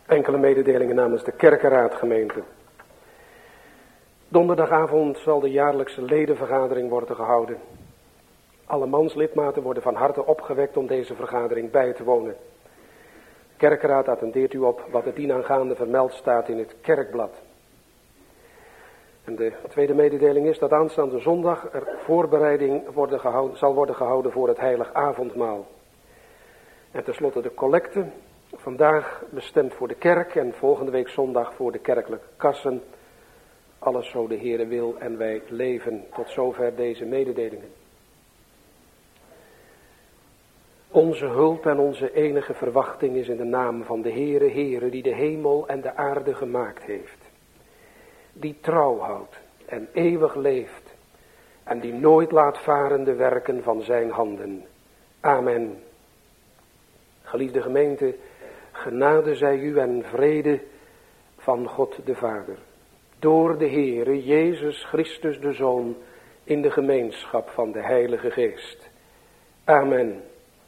Enkele mededelingen namens de kerkenraadgemeente. Donderdagavond zal de jaarlijkse ledenvergadering worden gehouden. Alle manslidmaten worden van harte opgewekt om deze vergadering bij te wonen. De kerkenraad attendeert u op wat het dienaangaande vermeld staat in het kerkblad. En de tweede mededeling is dat aanstaande zondag er voorbereiding zal worden gehouden voor het heilig avondmaal. En tenslotte de collecte, vandaag bestemd voor de kerk en volgende week zondag voor de kerkelijke kassen. Alles zo de Heere wil en wij leven. Tot zover deze mededelingen. Onze hulp en onze enige verwachting is in de naam van de Heere die de hemel en de aarde gemaakt heeft. Die trouw houdt en eeuwig leeft en die nooit laat varen de werken van zijn handen. Amen. Geliefde gemeente, genade zij u en vrede van God de Vader. Door de Heere Jezus Christus de Zoon in de gemeenschap van de Heilige Geest. Amen.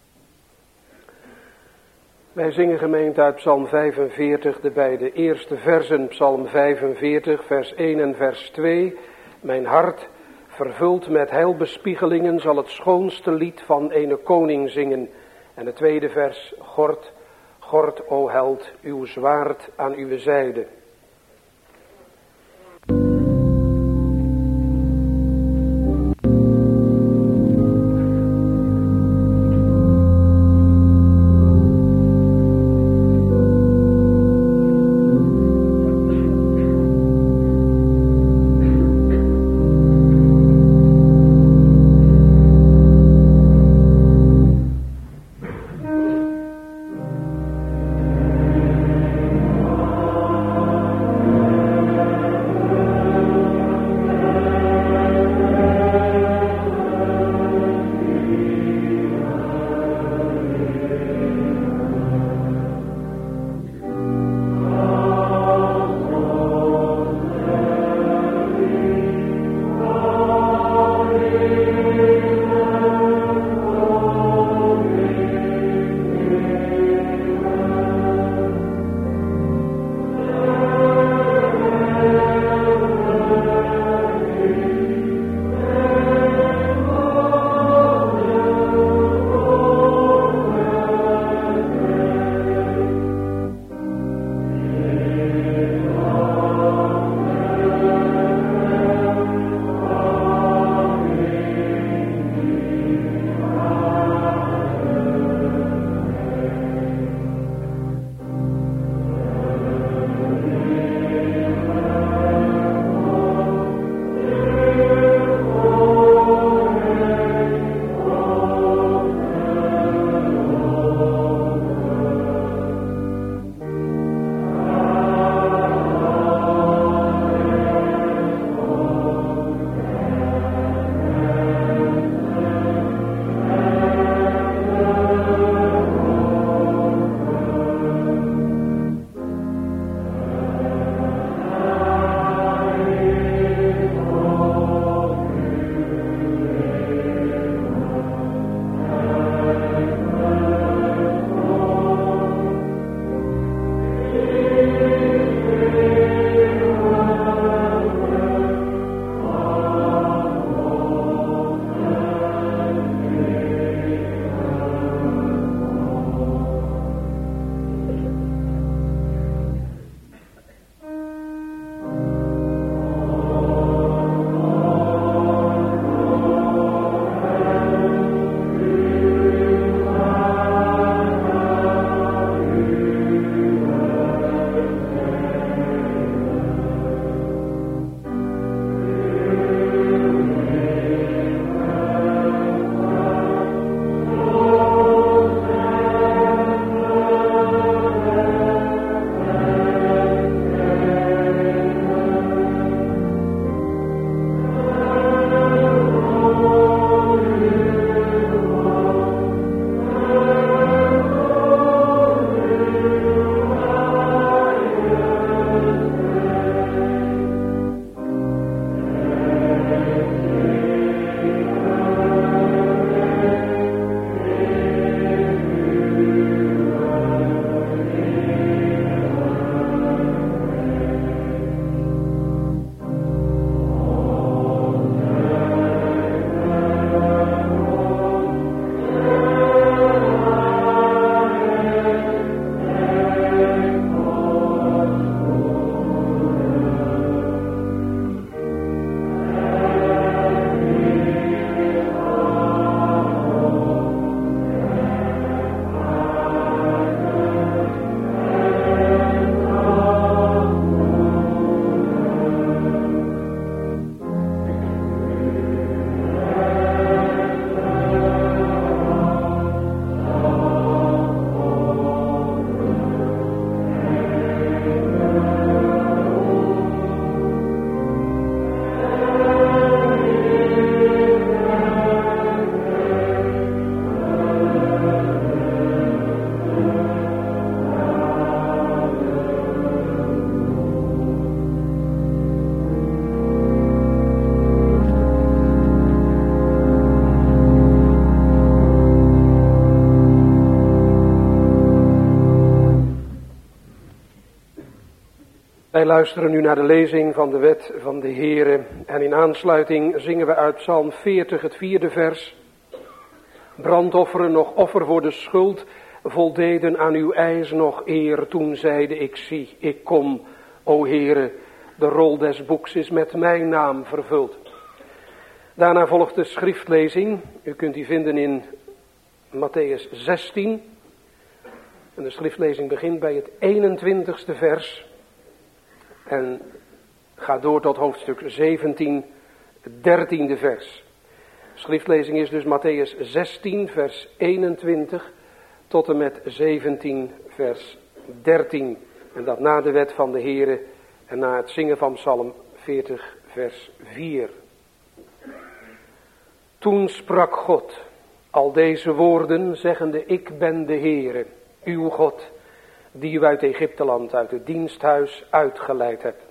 Wij zingen gemeente uit Psalm 45, de beide eerste versen. Psalm 45, vers 1 en vers 2. Mijn hart, vervuld met heilbespiegelingen, zal het schoonste lied van ene koning zingen. En het tweede vers, Gord, Gord, o held, uw zwaard aan uw zijde. Wij luisteren nu naar de lezing van de wet van de Heere en in aansluiting zingen we uit Psalm 40 het 4e vers. Brandofferen nog offer voor de schuld, voldeden aan uw eis nog eer. Toen zeide ik, zie, ik kom, o Heere, de rol des boeks is met mijn naam vervuld. Daarna volgt de schriftlezing, u kunt die vinden in Mattheüs 16. En de schriftlezing begint bij het 21ste vers en gaat door tot hoofdstuk 17, het 13e vers. De schriftlezing is dus Mattheüs 16, vers 21 tot en met 17, vers 13. En dat na de wet van de Heere en na het zingen van Psalm 40, vers 4. Toen sprak God al deze woorden, zeggende, ik ben de Heere, uw God, die u uit Egypteland, uit het diensthuis uitgeleid hebt.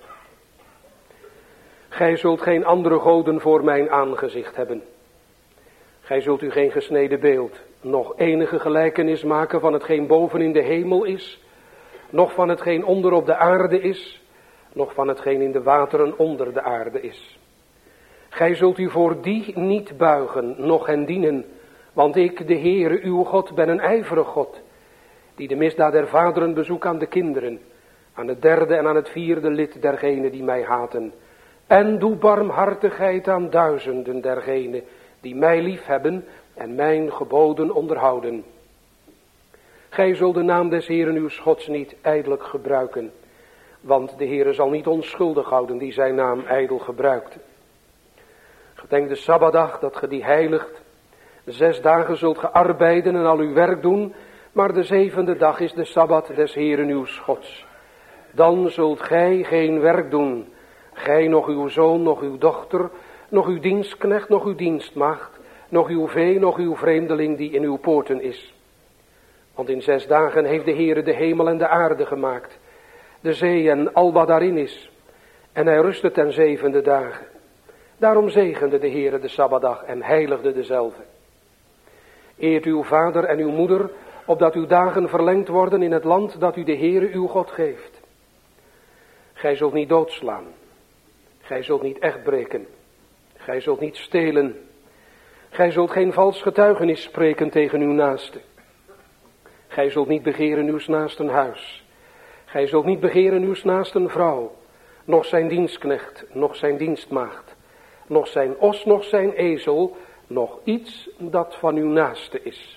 Gij zult geen andere goden voor mijn aangezicht hebben. Gij zult u geen gesneden beeld, nog enige gelijkenis maken van hetgeen boven in de hemel is, nog van hetgeen onder op de aarde is, nog van hetgeen in de wateren onder de aarde is. Gij zult u voor die niet buigen, noch hen dienen, want ik, de Heere, uw God, ben een ijverig God, die de misdaad der vaderen bezoekt aan de kinderen, aan het 3e en aan het 4e lid dergenen die mij haten. En doe barmhartigheid aan duizenden dergenen die mij lief hebben en mijn geboden onderhouden. Gij zult de naam des Heeren uws Gods niet ijdelijk gebruiken, want de Heere zal niet onschuldig houden die zijn naam ijdel gebruikt. Gedenk de Sabbatdag, dat ge die heiligt. 6 dagen zult ge arbeiden en al uw werk doen, maar de 7e dag is de Sabbat des Heeren uws Gods. Dan zult gij geen werk doen, gij nog uw zoon, nog uw dochter, nog uw dienstknecht, nog uw dienstmaagd, nog uw vee, nog uw vreemdeling die in uw poorten is. Want in 6 dagen heeft de Heere de hemel en de aarde gemaakt, de zee en al wat daarin is. En hij rustte ten 7e dagen. Daarom zegende de Heere de Sabbatdag en heiligde dezelve. Eert uw vader en uw moeder, opdat uw dagen verlengd worden in het land dat u de Heere uw God geeft. Gij zult niet doodslaan. Gij zult niet echtbreken. Gij zult niet stelen. Gij zult geen vals getuigenis spreken tegen uw naaste. Gij zult niet begeren uws naasten huis. Gij zult niet begeren uws naasten vrouw, noch zijn dienstknecht, noch zijn dienstmaagd, noch zijn os, noch zijn ezel, noch iets dat van uw naaste is.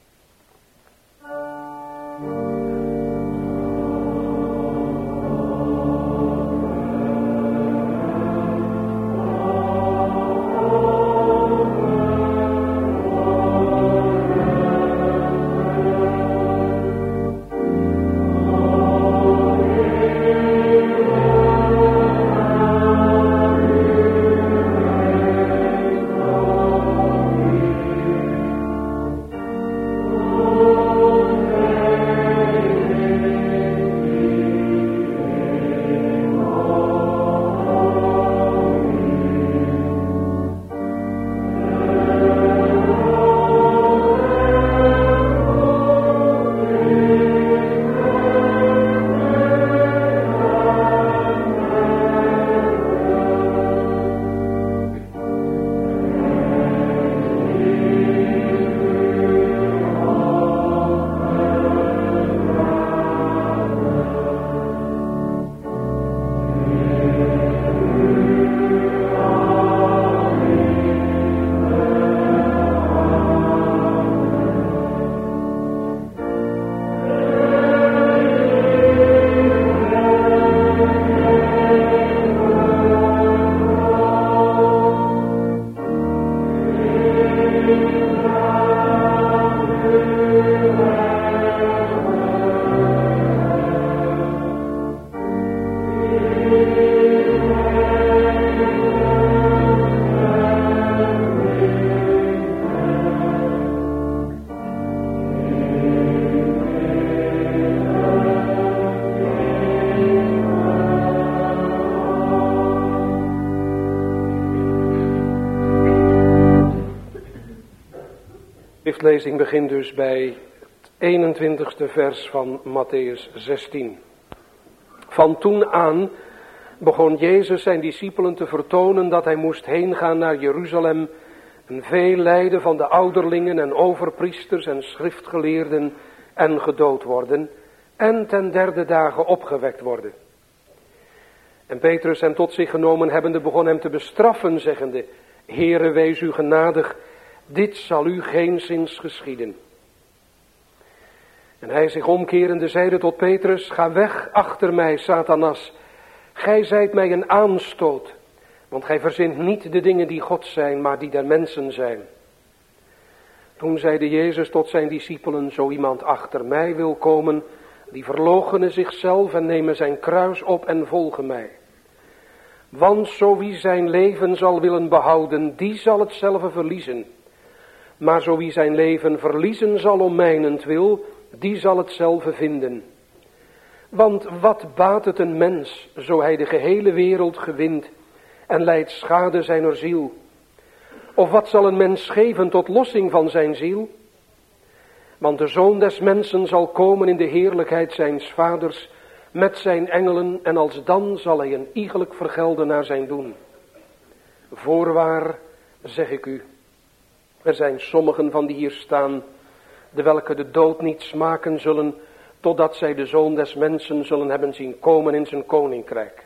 schriftlezing begint dus bij het 21ste vers van Mattheüs 16. Van toen aan begon Jezus zijn discipelen te vertonen dat hij moest heen gaan naar Jeruzalem en veel lijden van de ouderlingen en overpriesters en schriftgeleerden en gedood worden en ten derde dagen opgewekt worden. En Petrus hem tot zich genomen hebbende begon hem te bestraffen, zeggende: Heere, wees u genadig, dit zal u geenszins geschieden. En hij zich omkerende zeide tot Petrus: Ga weg achter mij, Satanas. Gij zijt mij een aanstoot, want gij verzint niet de dingen die God zijn, maar die der mensen zijn. Toen zeide Jezus tot zijn discipelen: Zo iemand achter mij wil komen, die verloochene zichzelf en nemen zijn kruis op en volgen mij. Want zo wie zijn leven zal willen behouden, die zal hetzelfde verliezen. Maar zo wie zijn leven verliezen zal om mijnentwil, die zal hetzelfde vinden. Want wat baat het een mens, zo hij de gehele wereld gewint en lijdt schade zijner ziel? Of wat zal een mens geven tot lossing van zijn ziel? Want de Zoon des Mensen zal komen in de heerlijkheid zijns vaders met zijn engelen, en alsdan zal hij een iegelijk vergelden naar zijn doen. Voorwaar zeg ik u, er zijn sommigen van die hier staan, de welke de dood niet smaken zullen, totdat zij de Zoon des Mensen zullen hebben zien komen in zijn koninkrijk.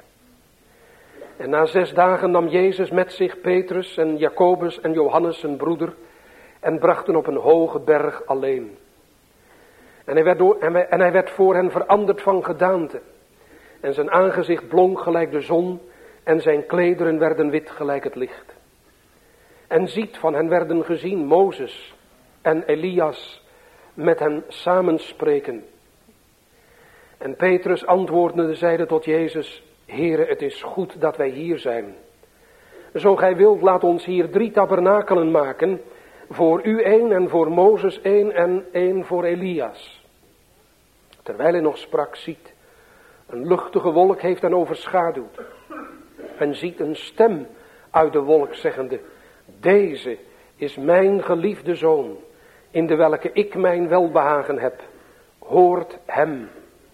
En na 6 dagen nam Jezus met zich Petrus en Jacobus en Johannes zijn broeder en brachten op een hoge berg alleen. En hij werd voor hen veranderd van gedaante. En zijn aangezicht blonk gelijk de zon en zijn klederen werden wit gelijk het licht. En ziet, van hen werden gezien Mozes en Elias met hen samenspreken. En Petrus antwoordende zeide tot Jezus: Heere, het is goed dat wij hier zijn. Zo gij wilt, laat ons hier 3 tabernakelen maken, voor u 1 en voor Mozes 1 en 1 voor Elias. Terwijl hij nog sprak, ziet, een luchtige wolk heeft hen overschaduwd. En ziet een stem uit de wolk zeggende: Deze is mijn geliefde zoon, in de welke ik mijn welbehagen heb. Hoort hem.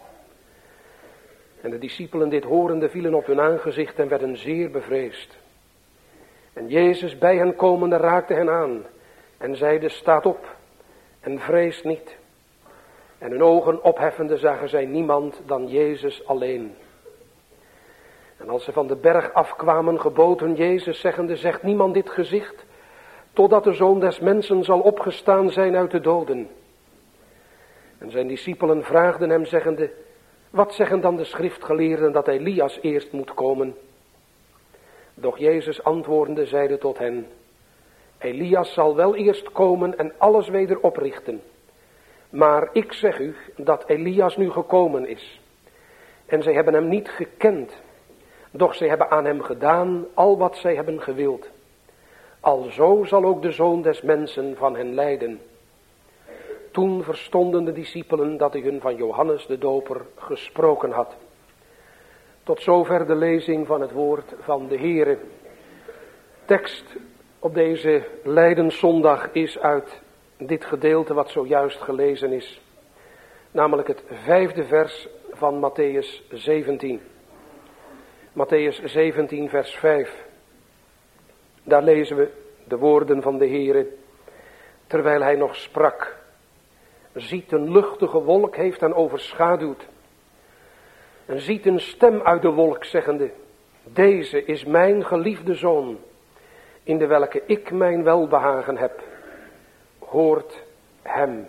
En de discipelen dit horende vielen op hun aangezicht en werden zeer bevreesd. En Jezus bij hen komende raakte hen aan en zeide: Staat op en vrees niet. En hun ogen opheffende zagen zij niemand dan Jezus alleen. En als ze van de berg afkwamen, gebood hun Jezus zeggende: Zegt niemand dit gezicht, totdat de Zoon des Mensen zal opgestaan zijn uit de doden. En zijn discipelen vraagden hem zeggende: Wat zeggen dan de schriftgeleerden dat Elias eerst moet komen? Doch Jezus antwoordende zeide tot hen: Elias zal wel eerst komen en alles weder oprichten. Maar ik zeg u dat Elias nu gekomen is. En zij hebben hem niet gekend, doch zij hebben aan hem gedaan al wat zij hebben gewild. Alzo zal ook de Zoon des Mensen van hen lijden. Toen verstonden de discipelen dat hij hun van Johannes de Doper gesproken had. Tot zover de lezing van het woord van de Heere. Tekst op deze Lijdenszondag is uit dit gedeelte wat zojuist gelezen is. Namelijk het 5e vers van Matthäus 17. Matthäus 17 vers 5. Daar lezen we de woorden van de Heere. Terwijl hij nog sprak. Ziet, een luchtige wolk heeft hen overschaduwd. En ziet een stem uit de wolk zeggende: Deze is mijn geliefde zoon, in de welke ik mijn welbehagen heb. Hoort hem.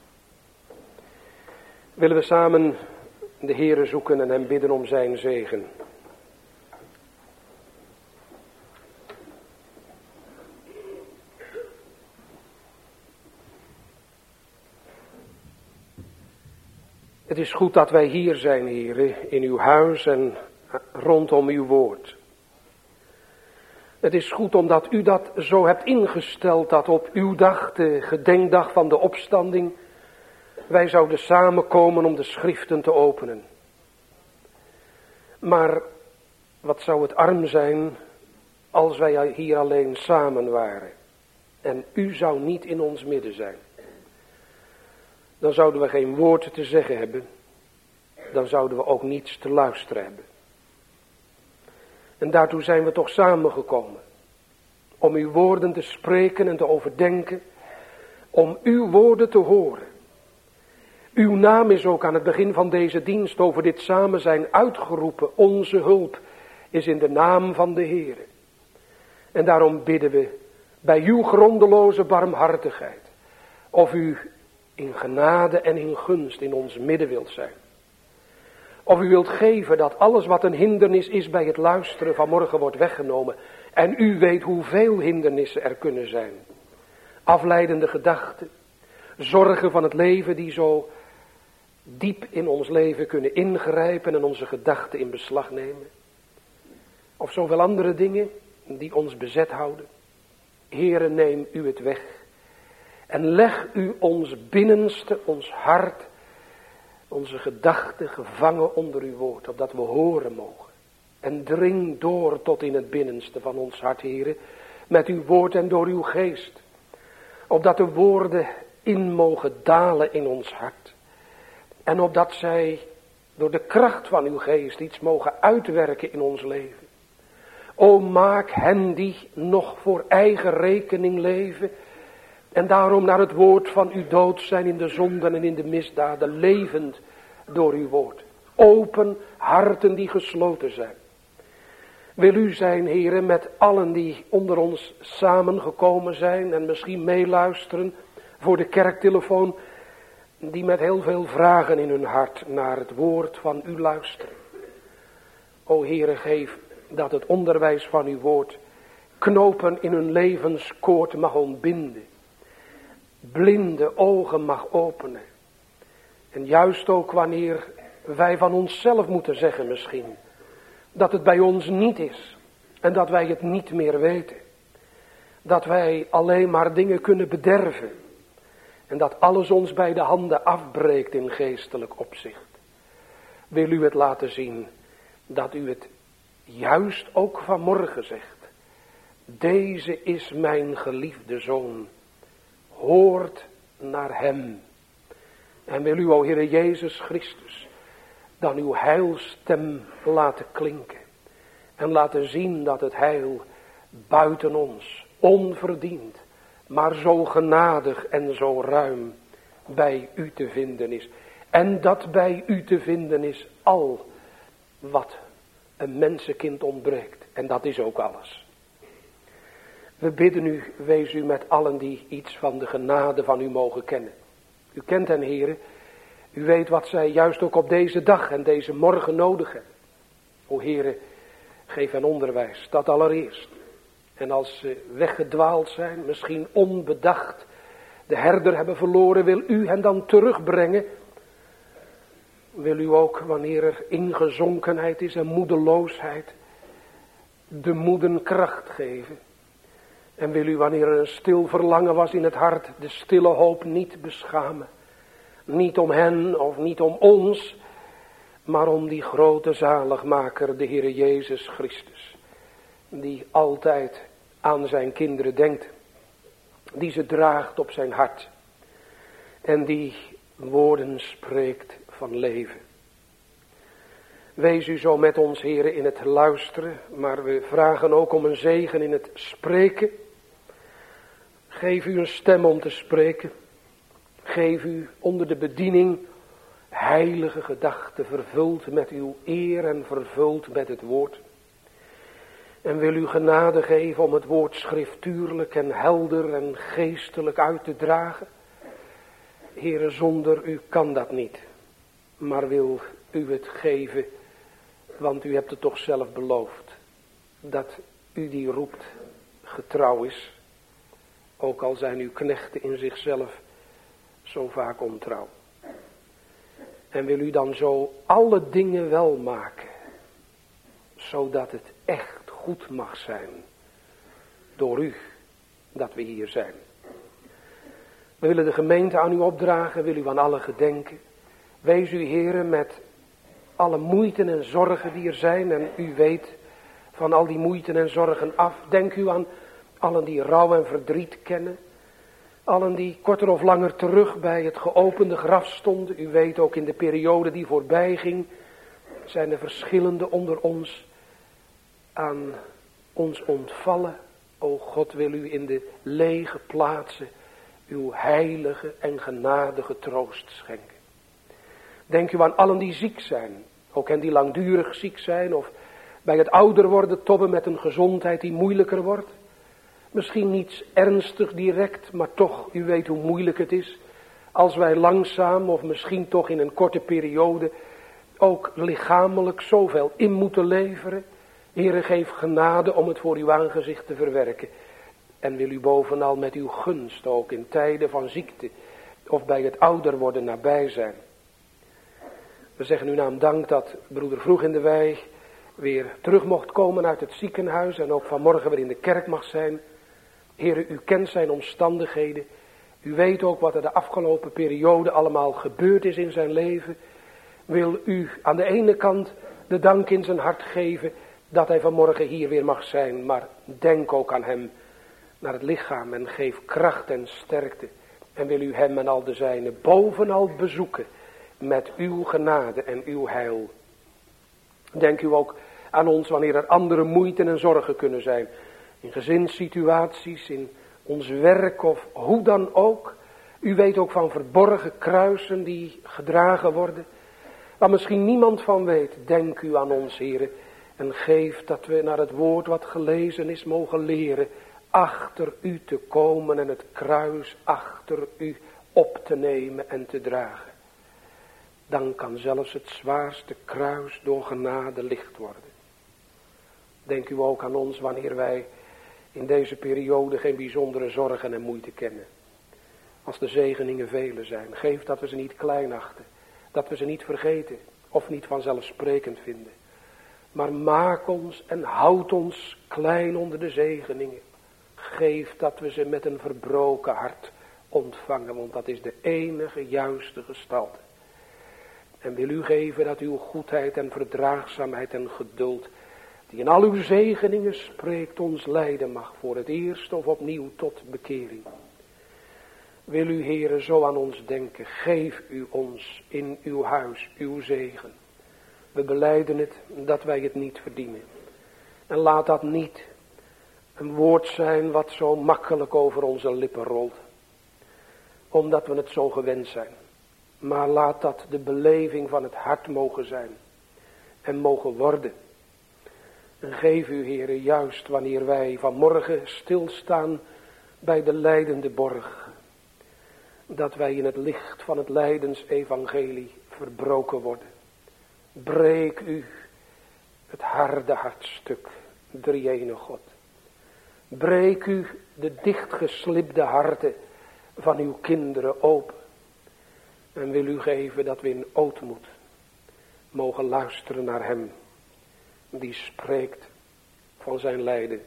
Willen we samen de Heere zoeken en hem bidden om zijn zegen. Het is goed dat wij hier zijn, Heere, in uw huis en rondom uw woord. Het is goed omdat u dat zo hebt ingesteld, dat op uw dag, de gedenkdag van de opstanding, wij zouden samenkomen om de schriften te openen. Maar wat zou het arm zijn als wij hier alleen samen waren en u zou niet in ons midden zijn. Dan zouden we geen woord te zeggen hebben. dan zouden we ook niets te luisteren hebben. En daartoe zijn we toch samengekomen. Om uw woorden te spreken en te overdenken. Om uw woorden te horen. Uw naam is ook aan het begin van deze dienst over dit samen zijn uitgeroepen. Onze hulp is in de naam van de Heere. En daarom bidden we bij uw grondeloze barmhartigheid. Of u in genade en in gunst in ons midden wilt zijn. Of u wilt geven dat alles wat een hindernis is bij het luisteren vanmorgen wordt weggenomen. En u weet hoeveel hindernissen er kunnen zijn. Afleidende gedachten. Zorgen van het leven die zo diep in ons leven kunnen ingrijpen en onze gedachten in beslag nemen. Of zoveel andere dingen die ons bezet houden. Heere, neem u het weg. En leg u ons binnenste, ons hart, onze gedachten gevangen onder uw woord, opdat we horen mogen. En dring door tot in het binnenste van ons hart, Heere, met uw woord en door uw geest. Opdat de woorden in mogen dalen in ons hart. En opdat zij door de kracht van uw geest iets mogen uitwerken in ons leven. O, maak hen die nog voor eigen rekening leven en daarom naar het woord van uw dood zijn in de zonden en in de misdaden, levend door uw woord. Open harten die gesloten zijn. Wil u zijn, Heere, met allen die onder ons samengekomen zijn en misschien meeluisteren voor de kerktelefoon, die met heel veel vragen in hun hart naar het woord van u luisteren. O Heere, geef dat het onderwijs van uw woord knopen in hun levenskoord mag ontbinden. Blinde ogen mag openen. En juist ook wanneer wij van onszelf moeten zeggen misschien, dat het bij ons niet is en dat wij het niet meer weten. Dat wij alleen maar dingen kunnen bederven en dat alles ons bij de handen afbreekt in geestelijk opzicht. Wil u het laten zien dat u het juist ook vanmorgen zegt. Deze is mijn geliefde zoon. Hoort naar hem. En wil u, o Heere Jezus Christus, dan uw heilstem laten klinken. En laten zien dat het heil buiten ons, onverdiend, maar zo genadig en zo ruim bij u te vinden is. En dat bij u te vinden is al wat een mensenkind ontbreekt. En dat is ook alles. We bidden u, wees u met allen die iets van de genade van u mogen kennen. U kent hen, Heere. U weet wat zij juist ook op deze dag en deze morgen nodig hebben. O Heere, geef hen onderwijs, dat allereerst. En als ze weggedwaald zijn, misschien onbedacht, de herder hebben verloren, wil u hen dan terugbrengen. Wil u ook, wanneer er ingezonkenheid is en moedeloosheid, de moeden kracht geven. En wil u, wanneer er een stil verlangen was in het hart, de stille hoop niet beschamen. Niet om hen of niet om ons, maar om die grote zaligmaker, de Heere Jezus Christus. Die altijd aan zijn kinderen denkt. Die ze draagt op zijn hart. En die woorden spreekt van leven. Wees u zo met ons, Heere, in het luisteren, maar we vragen ook om een zegen in het spreken. Geef u een stem om te spreken. Geef u onder de bediening heilige gedachten, vervuld met uw eer en vervuld met het woord. En wil u genade geven om het woord schriftuurlijk en helder en geestelijk uit te dragen. Heere, zonder u kan dat niet. Maar wil u het geven, want u hebt het toch zelf beloofd. Dat u die roept getrouw is. Ook al zijn uw knechten in zichzelf zo vaak ontrouw. En wil u dan zo alle dingen wel maken. Zodat het echt goed mag zijn. Door u dat we hier zijn. We willen de gemeente aan u opdragen. Wil u aan alle gedenken. Wees u, Heere, met alle moeiten en zorgen die er zijn. En u weet van al die moeiten en zorgen af. Denk u aan allen die rouw en verdriet kennen. Allen die korter of langer terug bij het geopende graf stonden. U weet ook in de periode die voorbij ging, zijn er verschillende onder ons aan ons ontvallen. O God, wil u in de lege plaatsen uw heilige en genadige troost schenken. Denk u aan allen die ziek zijn, ook hen die langdurig ziek zijn of bij het ouder worden tobben met een gezondheid die moeilijker wordt. Misschien niets ernstig direct, maar toch, u weet hoe moeilijk het is. Als wij langzaam of misschien toch in een korte periode ook lichamelijk zoveel in moeten leveren. Heere, geef genade om het voor uw aangezicht te verwerken. En wil u bovenal met uw gunst ook in tijden van ziekte of bij het ouder worden nabij zijn. We zeggen uw naam dank dat broeder Vroeg in de Wei weer terug mocht komen uit het ziekenhuis en ook vanmorgen weer in de kerk mag zijn. Heere, u kent zijn omstandigheden. U weet ook wat er de afgelopen periode allemaal gebeurd is in zijn leven. Wil u aan de ene kant de dank in zijn hart geven dat hij vanmorgen hier weer mag zijn. Maar denk ook aan hem, naar het lichaam en geef kracht en sterkte. En wil u hem en al de zijnen bovenal bezoeken met uw genade en uw heil. Denk u ook aan ons wanneer er andere moeiten en zorgen kunnen zijn. In gezinssituaties, in ons werk of hoe dan ook. U weet ook van verborgen kruisen die gedragen worden. Waar misschien niemand van weet. Denk u aan ons, Heere. En geef dat we naar het woord wat gelezen is mogen leren. Achter u te komen en het kruis achter u op te nemen en te dragen. Dan kan zelfs het zwaarste kruis door genade licht worden. Denk u ook aan ons wanneer wij in deze periode geen bijzondere zorgen en moeite kennen. Als de zegeningen vele zijn. Geef dat we ze niet klein achten. Dat we ze niet vergeten. Of niet vanzelfsprekend vinden. Maar maak ons en houd ons klein onder de zegeningen. Geef dat we ze met een verbroken hart ontvangen. Want dat is de enige juiste gestalte. En wil u geven dat uw goedheid en verdraagzaamheid en geduld, die in al uw zegeningen spreekt, ons leiden mag voor het eerst of opnieuw tot bekering. Wil u, Heere, zo aan ons denken. Geef u ons in uw huis uw zegen. We belijden het dat wij het niet verdienen. En laat dat niet een woord zijn wat zo makkelijk over onze lippen rolt. Omdat we het zo gewend zijn. Maar laat dat de beleving van het hart mogen zijn. En mogen worden. En geef u, Heere, juist wanneer wij vanmorgen stilstaan bij de lijdende borg. Dat wij in het licht van het lijdensevangelie verbroken worden. Breek u het harde hartstuk, drie-ene God. Breek u de dichtgeslibde harten van uw kinderen open. En wil u geven dat we in ootmoed mogen luisteren naar hem. Die spreekt van zijn lijden.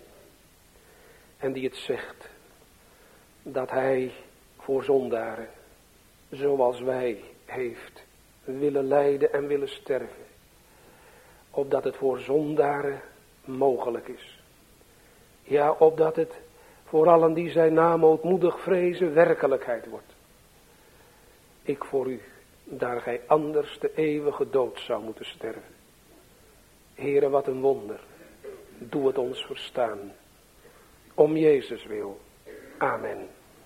En die het zegt dat hij voor zondaren, zoals wij, heeft willen lijden en willen sterven. Opdat het voor zondaren mogelijk is. Ja, opdat het voor allen die zijn naam ootmoedig vrezen werkelijkheid wordt. Ik voor u, daar gij anders de eeuwige dood zou moeten sterven. Heere, wat een wonder. Doe het ons verstaan. Om Jezus wil. Amen.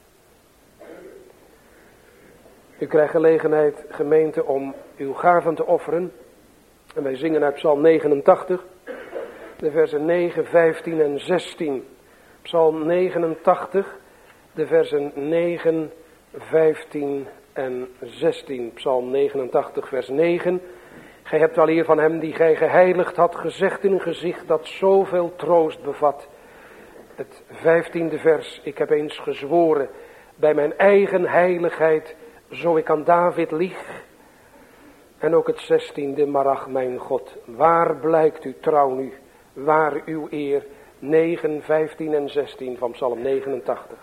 U krijgt gelegenheid, gemeente, om uw gaven te offeren. En wij zingen uit Psalm 89, de versen 9, 15 en 16. Psalm 89, de versen 9, 15 en 16. Psalm 89, vers 9. Gij hebt al eer van hem die gij geheiligd had, gezegd in een gezicht dat zoveel troost bevat. Het 15e vers. Ik heb eens gezworen bij mijn eigen heiligheid, zo ik aan David lieg. En ook het 16e, maar ach mijn God, waar blijkt uw trouw nu, waar uw eer? 9, 15 en 16 van Psalm 89.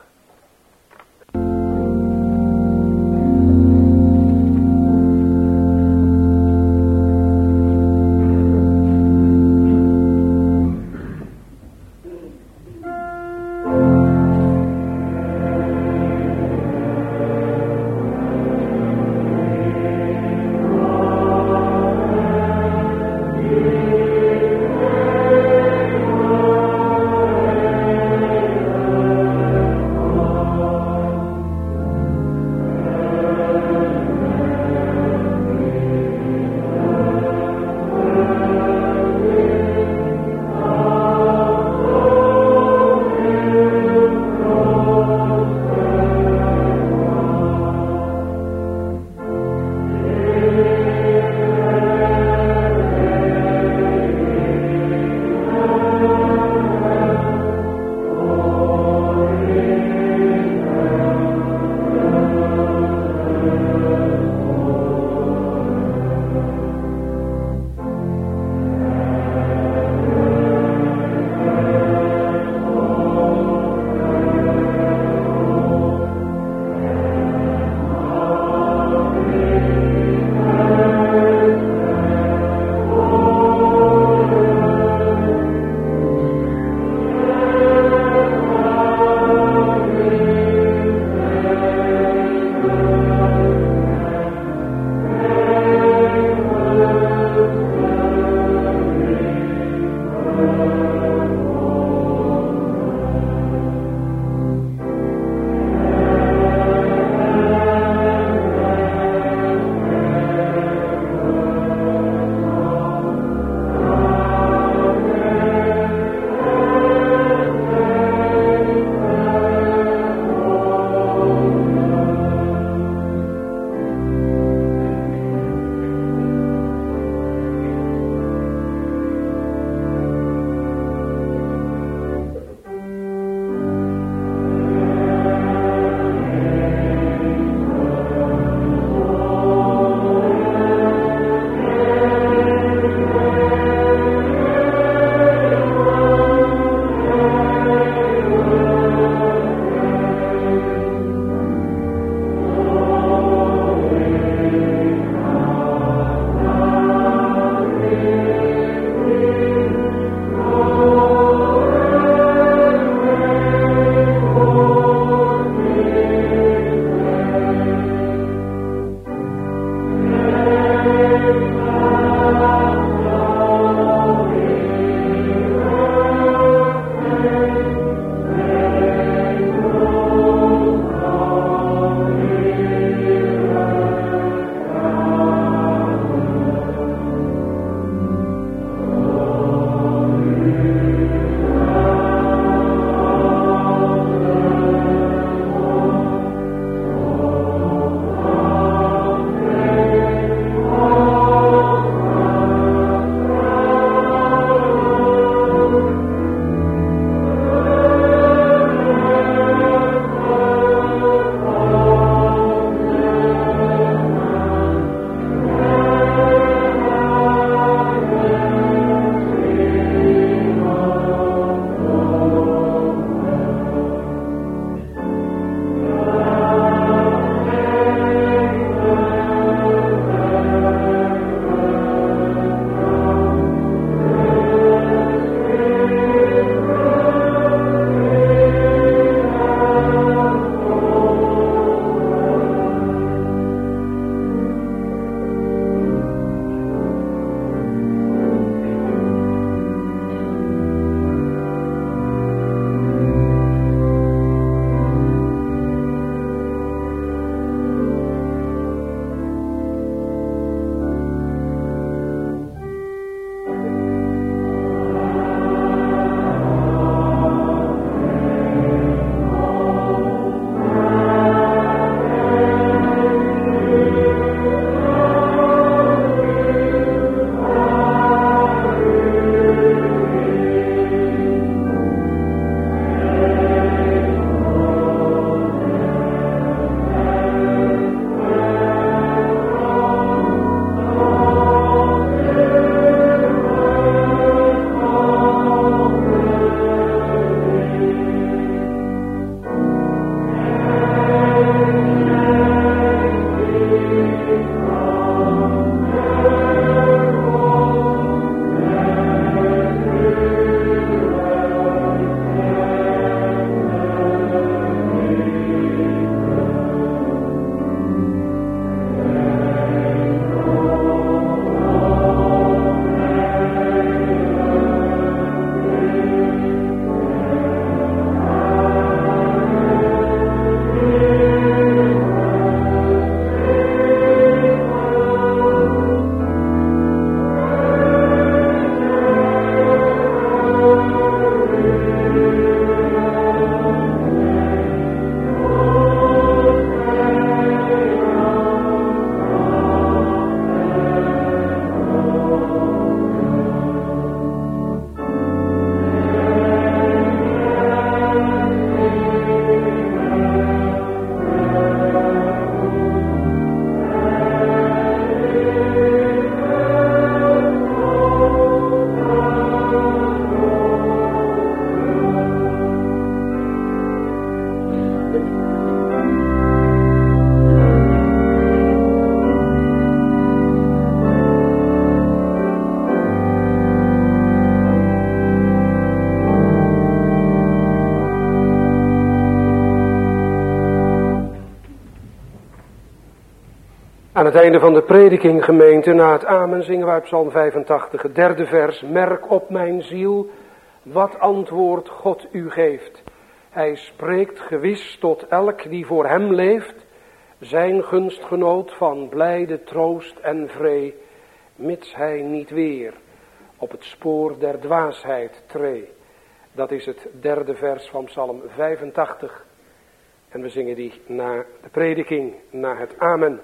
Aan het einde van de prediking, gemeente, na het amen zingen we uit Psalm 85, het derde vers. Merk op mijn ziel, wat antwoord God u geeft. Hij spreekt gewis tot elk die voor hem leeft, zijn gunstgenoot van blijde troost en vree, mits hij niet weer op het spoor der dwaasheid tree. Dat is het derde vers van Psalm 85. En we zingen die na de prediking, na het amen.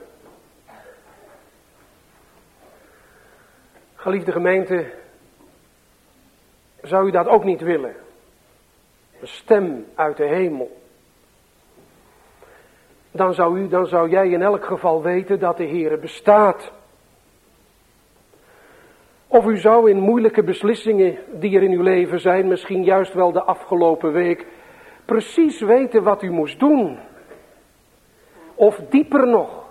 Geliefde gemeente, zou u dat ook niet willen? Een stem uit de hemel. Dan zou jij in elk geval weten dat de Heere bestaat. Of u zou in moeilijke beslissingen die er in uw leven zijn, misschien juist wel de afgelopen week, precies weten wat u moest doen. Of dieper nog,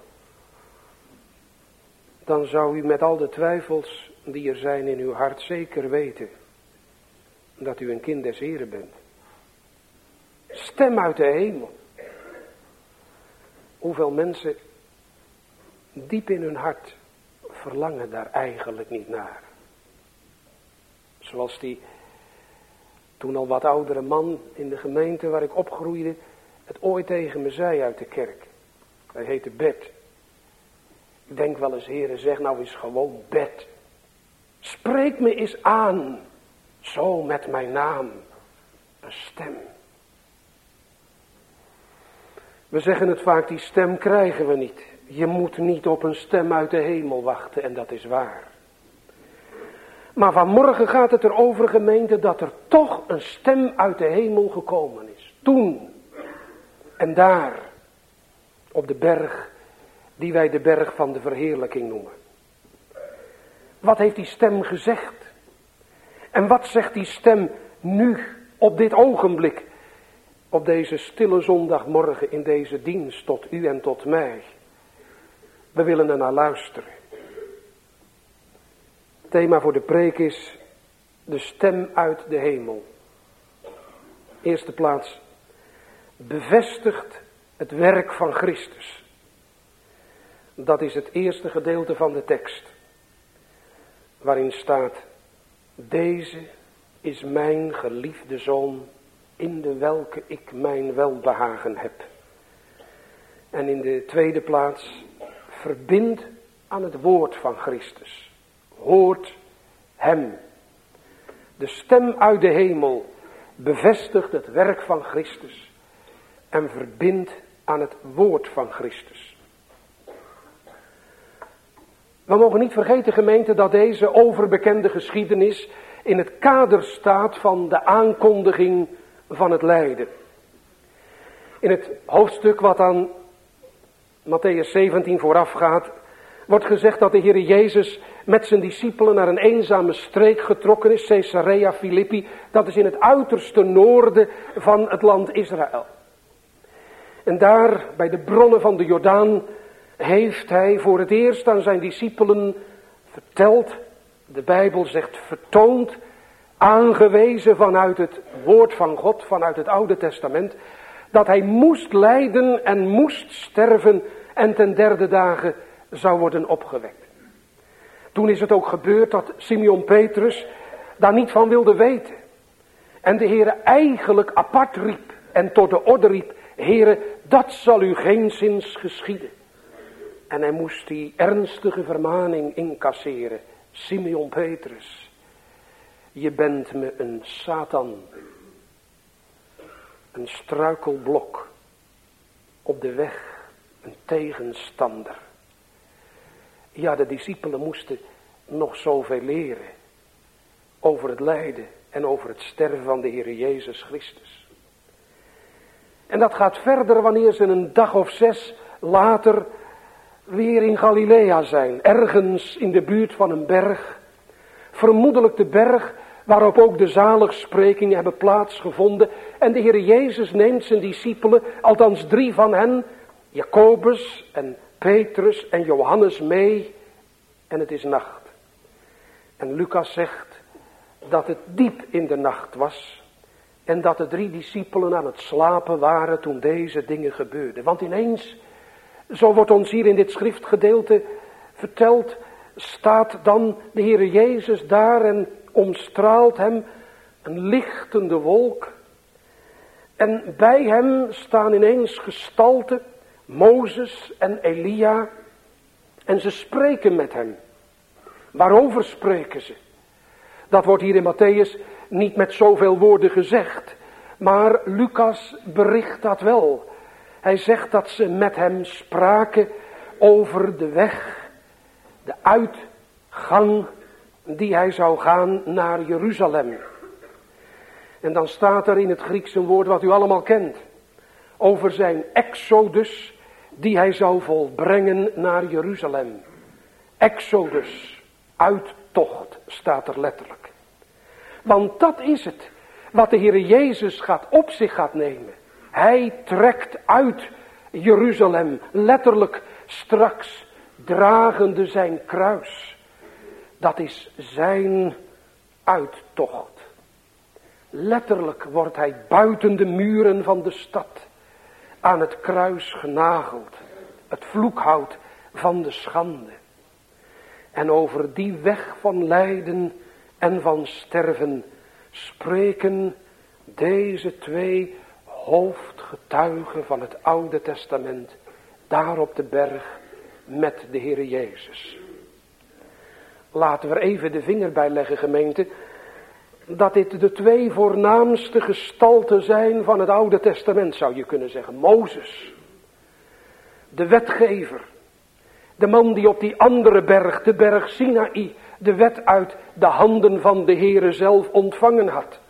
dan zou u met al de twijfels die er zijn in uw hart zeker weten dat u een kind des Heren bent. Stem uit de hemel. Hoeveel mensen diep in hun hart verlangen daar eigenlijk niet naar. Zoals die toen al wat oudere man in de gemeente waar ik opgroeide het ooit tegen me zei uit de kerk. Hij heette Bert. Ik denk wel eens, Heere, zeg nou eens gewoon Bert. Spreek me eens aan, zo met mijn naam, een stem. We zeggen het vaak, die stem krijgen we niet. Je moet niet op een stem uit de hemel wachten en dat is waar. Maar vanmorgen gaat het erover, gemeente, dat er toch een stem uit de hemel gekomen is. Toen en daar, op de berg, die wij de berg van de verheerlijking noemen. Wat heeft die stem gezegd? En wat zegt die stem nu, op dit ogenblik, op deze stille zondagmorgen in deze dienst tot u en tot mij? We willen er naar luisteren. Het thema voor de preek is de stem uit de hemel. Eerste plaats, bevestigt het werk van Christus. Dat is het eerste gedeelte van de tekst. Waarin staat, deze is mijn geliefde zoon, in de welke ik mijn welbehagen heb. En in de tweede plaats, verbind aan het woord van Christus. Hoort hem. De stem uit de hemel bevestigt het werk van Christus en verbindt aan het woord van Christus. We mogen niet vergeten, gemeente, dat deze overbekende geschiedenis in het kader staat van de aankondiging van het lijden. In het hoofdstuk wat aan Mattheüs 17 voorafgaat, wordt gezegd dat de Heer Jezus met zijn discipelen naar een eenzame streek getrokken is, Caesarea Philippi. Dat is in het uiterste noorden van het land Israël. En daar, bij de bronnen van de Jordaan, heeft hij voor het eerst aan zijn discipelen verteld, de Bijbel zegt vertoond, aangewezen vanuit het woord van God, vanuit het Oude Testament, dat hij moest lijden en moest sterven en ten derde dagen zou worden opgewekt. Toen is het ook gebeurd dat Simeon Petrus daar niet van wilde weten. En de Heere eigenlijk apart riep en tot de orde riep, Heere, dat zal u geenszins geschieden. En hij moest die ernstige vermaning incasseren. Simeon Petrus, je bent me een Satan, een struikelblok op de weg, een tegenstander. Ja, de discipelen moesten nog zoveel leren over het lijden en over het sterven van de Heer Jezus Christus. En dat gaat verder wanneer ze een dag of 6 later weer in Galilea zijn. Ergens in de buurt van een berg. Vermoedelijk de berg waarop ook de zaligsprekingen hebben plaatsgevonden. En de Heer Jezus neemt zijn discipelen, althans 3 van hen, Jacobus en Petrus en Johannes mee. En het is nacht. En Lucas zegt dat het diep in de nacht was. En dat de 3 discipelen aan het slapen waren toen deze dingen gebeurden. Want ineens Zo wordt ons hier in dit schriftgedeelte verteld, staat dan de Heere Jezus daar en omstraalt hem een lichtende wolk. En bij hem staan ineens gestalten Mozes en Elia en ze spreken met hem. Waarover spreken ze? Dat wordt hier in Matthäus niet met zoveel woorden gezegd, maar Lucas bericht dat wel. Hij zegt dat ze met hem spraken over de weg, de uitgang die hij zou gaan naar Jeruzalem. En dan staat er in het Grieks een woord wat u allemaal kent. Over zijn exodus die hij zou volbrengen naar Jeruzalem. Exodus, uittocht staat er letterlijk. Want dat is het wat de Heere Jezus op zich gaat nemen. Hij trekt uit Jeruzalem, letterlijk straks, dragende zijn kruis. Dat is zijn uittocht. Letterlijk wordt hij buiten de muren van de stad aan het kruis genageld. Het vloekhout van de schande. En over die weg van lijden en van sterven spreken deze twee hoofdgetuigen van het Oude Testament daar op de berg met de Heere Jezus. Laten we er even de vinger bij leggen, gemeente, dat dit de twee voornaamste gestalten zijn van het Oude Testament, zou je kunnen zeggen. Mozes, de wetgever, de man die op die andere berg, de berg Sinaï, de wet uit de handen van de Heere zelf ontvangen had.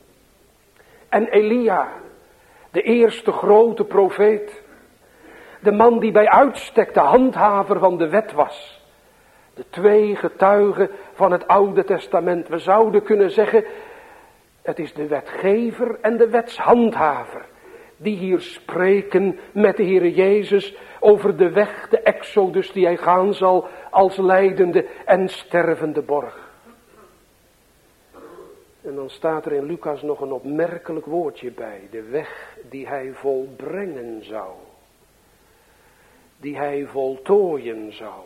En Elia, de eerste grote profeet, de man die bij uitstek de handhaver van de wet was. De twee getuigen van het Oude Testament. We zouden kunnen zeggen, het is de wetgever en de wetshandhaver die hier spreken met de Heere Jezus over de weg, de exodus die hij gaan zal als lijdende en stervende borg. En dan staat er in Lucas nog een opmerkelijk woordje bij. De weg die hij volbrengen zou. Die hij voltooien zou.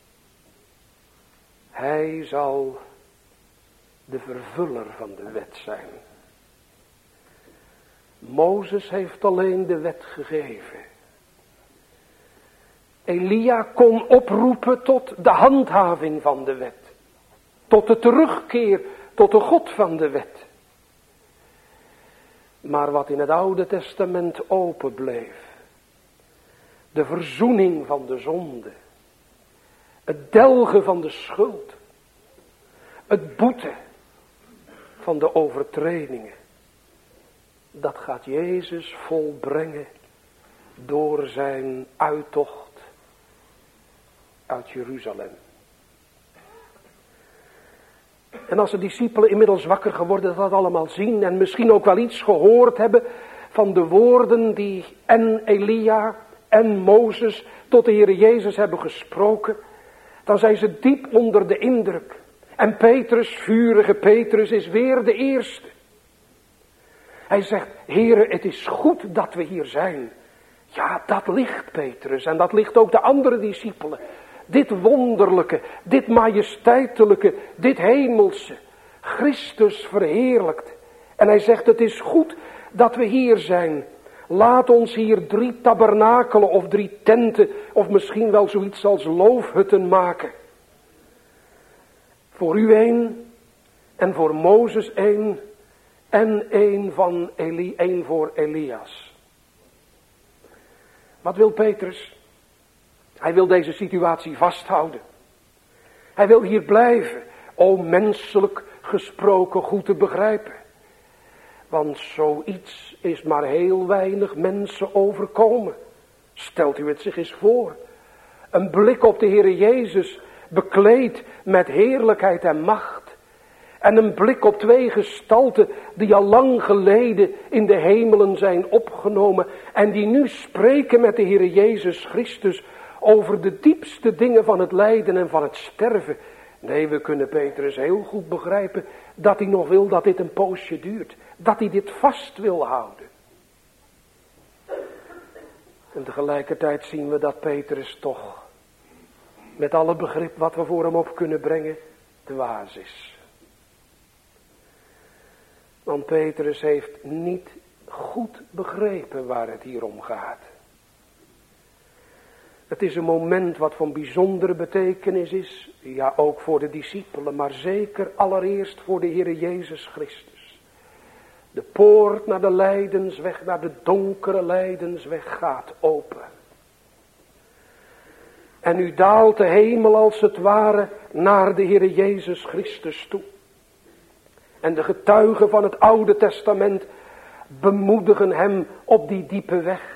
Hij zal de vervuller van de wet zijn. Mozes heeft alleen de wet gegeven. Elia kon oproepen tot de handhaving van de wet. Tot de terugkeer tot de God van de wet. Maar wat in het Oude Testament open bleef. De verzoening van de zonde. Het delgen van de schuld. Het boeten van de overtredingen. Dat gaat Jezus volbrengen door zijn uittocht uit Jeruzalem. En als de discipelen inmiddels wakker geworden dat allemaal zien en misschien ook wel iets gehoord hebben van de woorden die en Elia en Mozes tot de Heere Jezus hebben gesproken, dan zijn ze diep onder de indruk. En Petrus, vurige Petrus, is weer de eerste. Hij zegt, Heere, het is goed dat we hier zijn. Ja, dat ligt Petrus en dat ligt ook de andere discipelen. Dit wonderlijke, dit majesteitelijke, dit hemelse. Christus verheerlijkt. En hij zegt, het is goed dat we hier zijn. Laat ons hier 3 tabernakelen of 3 tenten of misschien wel zoiets als loofhutten maken. Voor u 1 en voor Mozes 1 en 1 voor Elias. Wat wil Petrus? Hij wil deze situatie vasthouden. Hij wil hier blijven. O menselijk gesproken goed te begrijpen. Want zoiets is maar heel weinig mensen overkomen. Stelt u het zich eens voor. Een blik op de Heere Jezus, bekleed met heerlijkheid en macht. En een blik op 2 gestalten die al lang geleden in de hemelen zijn opgenomen. En die nu spreken met de Heere Jezus Christus over de diepste dingen van het lijden en van het sterven. Nee, we kunnen Petrus heel goed begrijpen dat hij nog wil dat dit een poosje duurt. Dat hij dit vast wil houden. En tegelijkertijd zien we dat Petrus toch, met alle begrip wat we voor hem op kunnen brengen, dwaas is. Want Petrus heeft niet goed begrepen waar het hier om gaat. Het is een moment wat van bijzondere betekenis is, ja ook voor de discipelen, maar zeker allereerst voor de Heere Jezus Christus. De poort naar de lijdensweg, naar de donkere lijdensweg gaat open. En nu daalt de hemel als het ware naar de Heere Jezus Christus toe. En de getuigen van het Oude Testament bemoedigen hem op die diepe weg.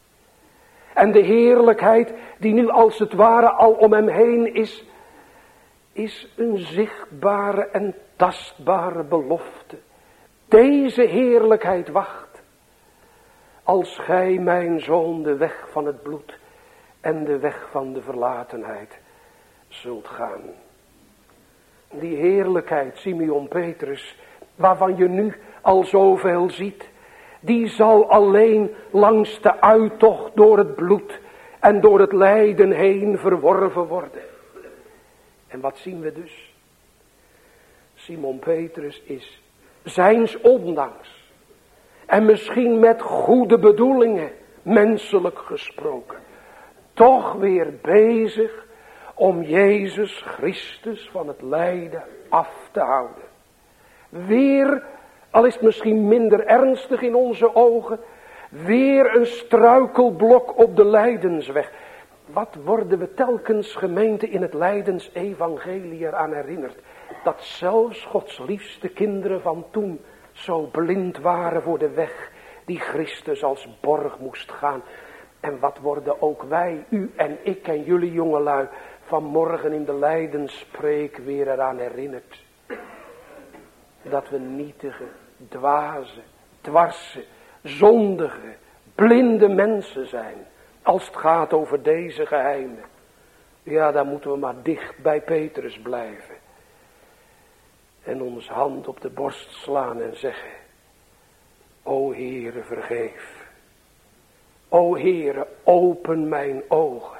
En de heerlijkheid die nu als het ware al om hem heen is een zichtbare en tastbare belofte. Deze heerlijkheid wacht. Als gij, mijn zoon, de weg van het bloed en de weg van de verlatenheid zult gaan. Die heerlijkheid, Simeon Petrus, waarvan je nu al zoveel ziet, die zal alleen langs de uittocht door het bloed en door het lijden heen verworven worden. En wat zien we dus? Simon Petrus is zijns ondanks en misschien met goede bedoelingen, menselijk gesproken, toch weer bezig om Jezus Christus van het lijden af te houden. Weer, al is het misschien minder ernstig in onze ogen, weer een struikelblok op de lijdensweg. Wat worden we telkens, gemeente, in het lijdensevangelie eraan herinnerd? Dat zelfs Gods liefste kinderen van toen zo blind waren voor de weg die Christus als borg moest gaan. En wat worden ook wij, u en ik en jullie jongelui, vanmorgen in de lijdenspreek weer eraan herinnerd. Dat we nietige, dwaze, dwarse, zondige, blinde mensen zijn. Als het gaat over deze geheimen. Ja, dan moeten we maar dicht bij Petrus blijven. En ons hand op de borst slaan en zeggen: O Heere, vergeef. O Heere, open mijn ogen.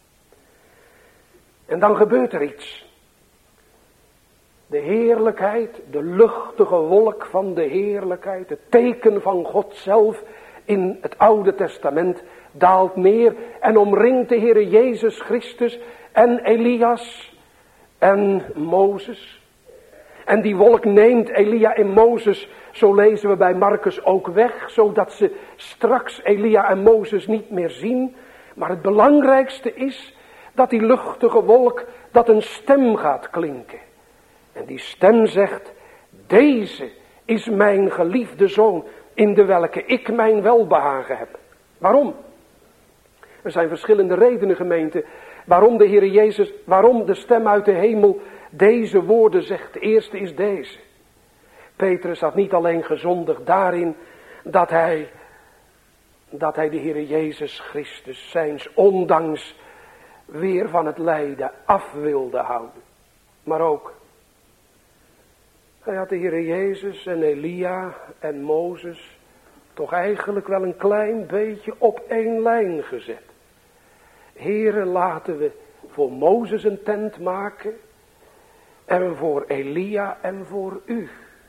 En dan gebeurt er iets. De heerlijkheid, de luchtige wolk van de heerlijkheid, het teken van God zelf in het Oude Testament daalt neer en omringt de Heere Jezus Christus en Elias en Mozes. En die wolk neemt Elia en Mozes, zo lezen we bij Marcus, ook weg, zodat ze straks Elia en Mozes niet meer zien. Maar het belangrijkste is dat die luchtige wolk, dat een stem gaat klinken. En die stem zegt: deze is mijn geliefde zoon, in de welke ik mijn welbehagen heb. Waarom? Er zijn verschillende redenen, gemeente, waarom de Heere Jezus, waarom de stem uit de hemel deze woorden zegt. De eerste is deze. Petrus had niet alleen gezondigd daarin dat hij de Heere Jezus Christus zijns ondanks weer van het lijden af wilde houden. Maar ook, hij had de Heere Jezus en Elia en Mozes toch eigenlijk wel een klein beetje op één lijn gezet. Heere, laten we voor Mozes een tent maken en voor Elia en voor u.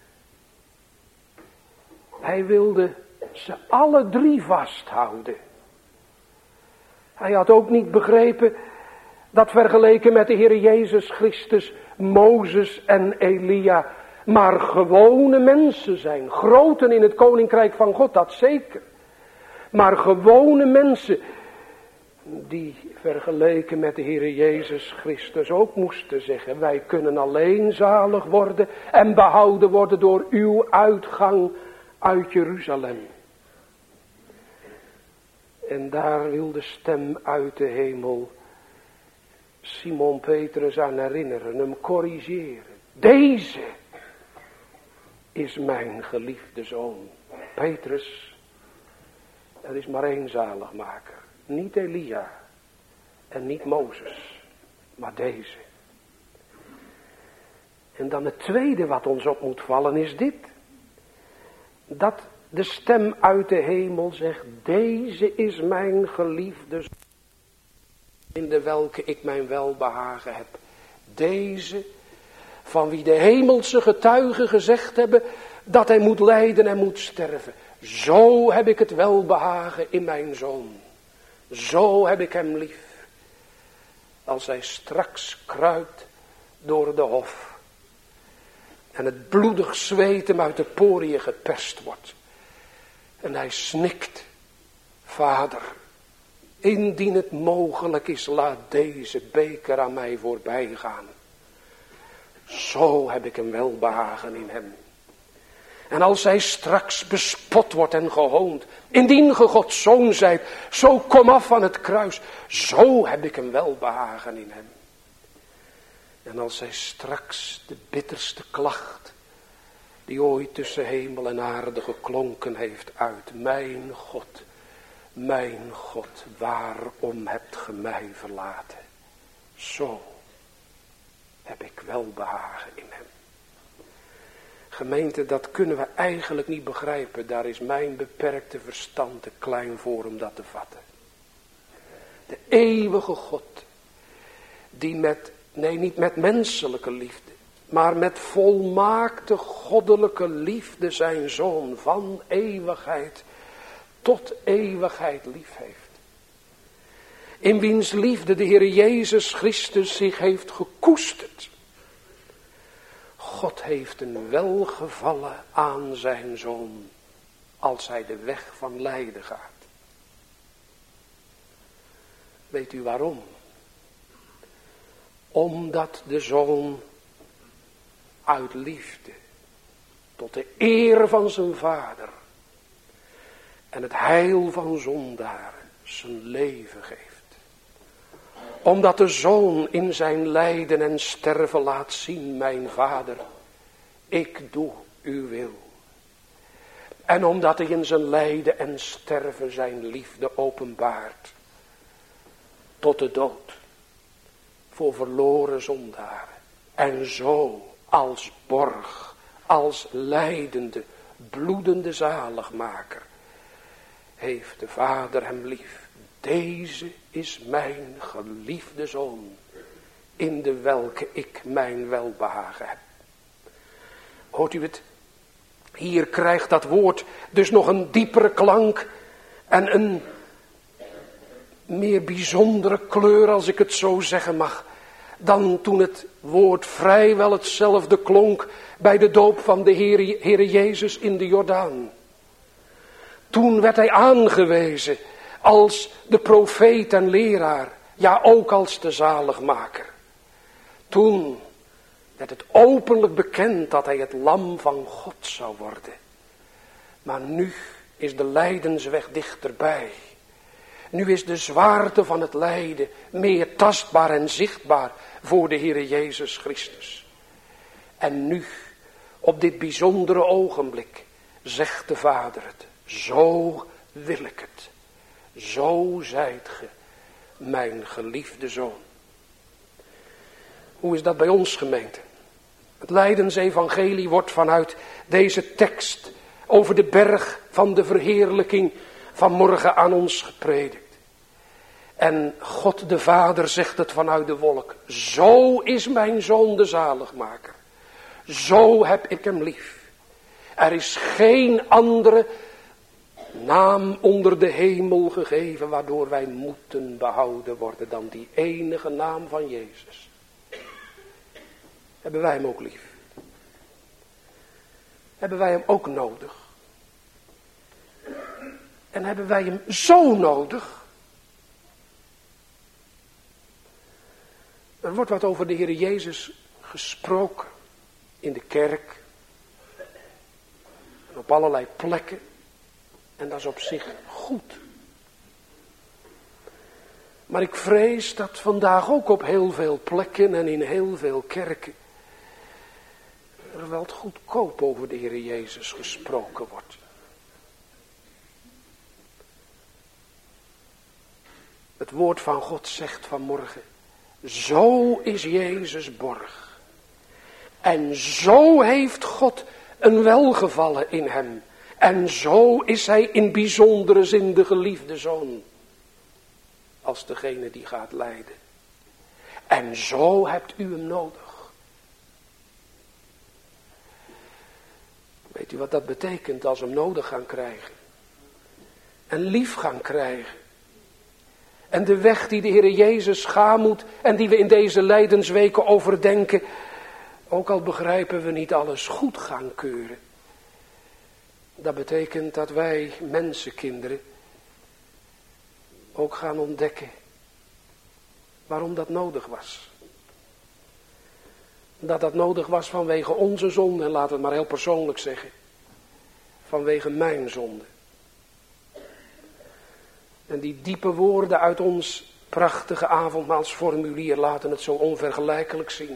Hij wilde ze alle drie vasthouden. Hij had ook niet begrepen dat vergeleken met de Heere Jezus Christus Mozes en Elia maar gewone mensen zijn. Groten in het koninkrijk van God, dat zeker. Maar gewone mensen die vergeleken met de Heere Jezus Christus ook moesten zeggen: wij kunnen alleen zalig worden en behouden worden door uw uitgang uit Jeruzalem. En daar wil de stem uit de hemel Simon Petrus aan herinneren, hem corrigeren. Deze is mijn geliefde zoon. Petrus, er is maar één zaligmaker. Niet Elia en niet Mozes, maar deze. En dan het tweede wat ons op moet vallen is dit. Dat de stem uit de hemel zegt, deze is mijn geliefde zoon, in de welke ik mijn welbehagen heb. Deze, van wie de hemelse getuigen gezegd hebben, dat hij moet lijden en moet sterven. Zo heb ik het welbehagen in mijn zoon. Zo heb ik hem lief. Als hij straks kruipt door de hof. En het bloedig zweet hem uit de poriën geperst wordt. En hij snikt. Vader, indien het mogelijk is, laat deze beker aan mij voorbij gaan. Zo heb ik een welbehagen in hem. En als hij straks bespot wordt en gehoond, indien ge Gods zoon zijt, zo kom af van het kruis. Zo heb ik een welbehagen in hem. En als hij straks de bitterste klacht, die ooit tussen hemel en aarde geklonken heeft uit. Mijn God, waarom hebt ge mij verlaten? Zo heb ik welbehagen in hem. Gemeente, dat kunnen we eigenlijk niet begrijpen. Daar is mijn beperkte verstand te klein voor om dat te vatten. De eeuwige God, die niet met menselijke liefde, maar met volmaakte goddelijke liefde zijn zoon van eeuwigheid tot eeuwigheid lief heeft. In wiens liefde de Heer Jezus Christus zich heeft gekoesterd. God heeft een welgevallen aan zijn zoon als hij de weg van lijden gaat. Weet u waarom? Omdat de zoon uit liefde tot de eer van zijn vader en het heil van zondaren zijn leven geeft. Omdat de zoon in zijn lijden en sterven laat zien, mijn vader, ik doe uw wil. En omdat hij in zijn lijden en sterven zijn liefde openbaart tot de dood voor verloren zondaren. En zo als borg, als lijdende, bloedende zaligmaker heeft de Vader hem lief. Deze is mijn geliefde zoon, in de welke ik mijn welbehagen heb. Hoort u het? Hier krijgt dat woord dus nog een diepere klank en een meer bijzondere kleur, als ik het zo zeggen mag, dan toen het woord vrijwel hetzelfde klonk bij de doop van de Heere Jezus in de Jordaan. Toen werd hij aangewezen als de profeet en leraar, ja ook als de zaligmaker. Toen werd het openlijk bekend dat hij het lam van God zou worden. Maar nu is de lijdensweg dichterbij. Nu is de zwaarte van het lijden meer tastbaar en zichtbaar voor de Heere Jezus Christus. En nu, op dit bijzondere ogenblik, zegt de Vader het. Zo wil ik het. Zo zijt ge, mijn geliefde zoon. Hoe is dat bij ons, gemeente? Het Lijdensevangelie wordt vanuit deze tekst over de berg van de verheerlijking vanmorgen aan ons gepredikt. En God de Vader zegt het vanuit de wolk. Zo is mijn zoon de zaligmaker. Zo heb ik hem lief. Er is geen andere naam onder de hemel gegeven waardoor wij moeten behouden worden dan die enige naam van Jezus. Hebben wij hem ook lief? Hebben wij hem ook nodig? En hebben wij hem zo nodig? Er wordt wat over de Heer Jezus gesproken in de kerk en op allerlei plekken. En dat is op zich goed. Maar ik vrees dat vandaag ook op heel veel plekken en in heel veel kerken er wel goedkoop over de Heer Jezus gesproken wordt. Het woord van God zegt vanmorgen, zo is Jezus borg. En zo heeft God een welgevallen in hem. En zo is hij in bijzondere zin de geliefde zoon. Als degene die gaat lijden. En zo hebt u hem nodig. Weet u wat dat betekent als we hem nodig gaan krijgen? En lief gaan krijgen. En de weg die de Heer Jezus gaan moet en die we in deze lijdensweken overdenken. Ook al begrijpen we niet alles goed gaan keuren. Dat betekent dat wij mensenkinderen ook gaan ontdekken waarom dat nodig was. Dat nodig was vanwege onze zonde, en laten we het maar heel persoonlijk zeggen. Vanwege mijn zonde. En die diepe woorden uit ons prachtige avondmaalsformulier laten het zo onvergelijkelijk zien.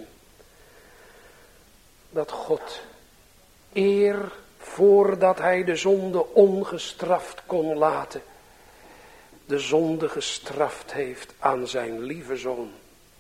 Dat God eer voordat hij de zonde ongestraft kon laten, de zonde gestraft heeft aan zijn lieve zoon.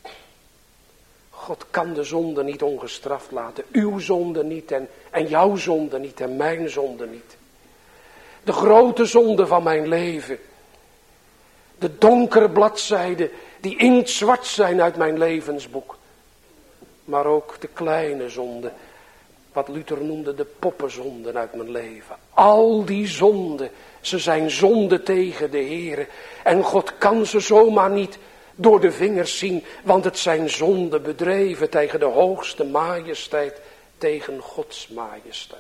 God kan de zonde niet ongestraft laten. Uw zonde niet en jouw zonde niet en mijn zonde niet. De grote zonde van mijn leven. De donkere bladzijden die inktzwart zijn uit mijn levensboek. Maar ook de kleine zonde. Wat Luther noemde de poppenzonden uit mijn leven. Al die zonden, ze zijn zonden tegen de Heere. En God kan ze zomaar niet door de vingers zien. Want het zijn zonden bedreven tegen de hoogste majesteit. Tegen Gods majesteit.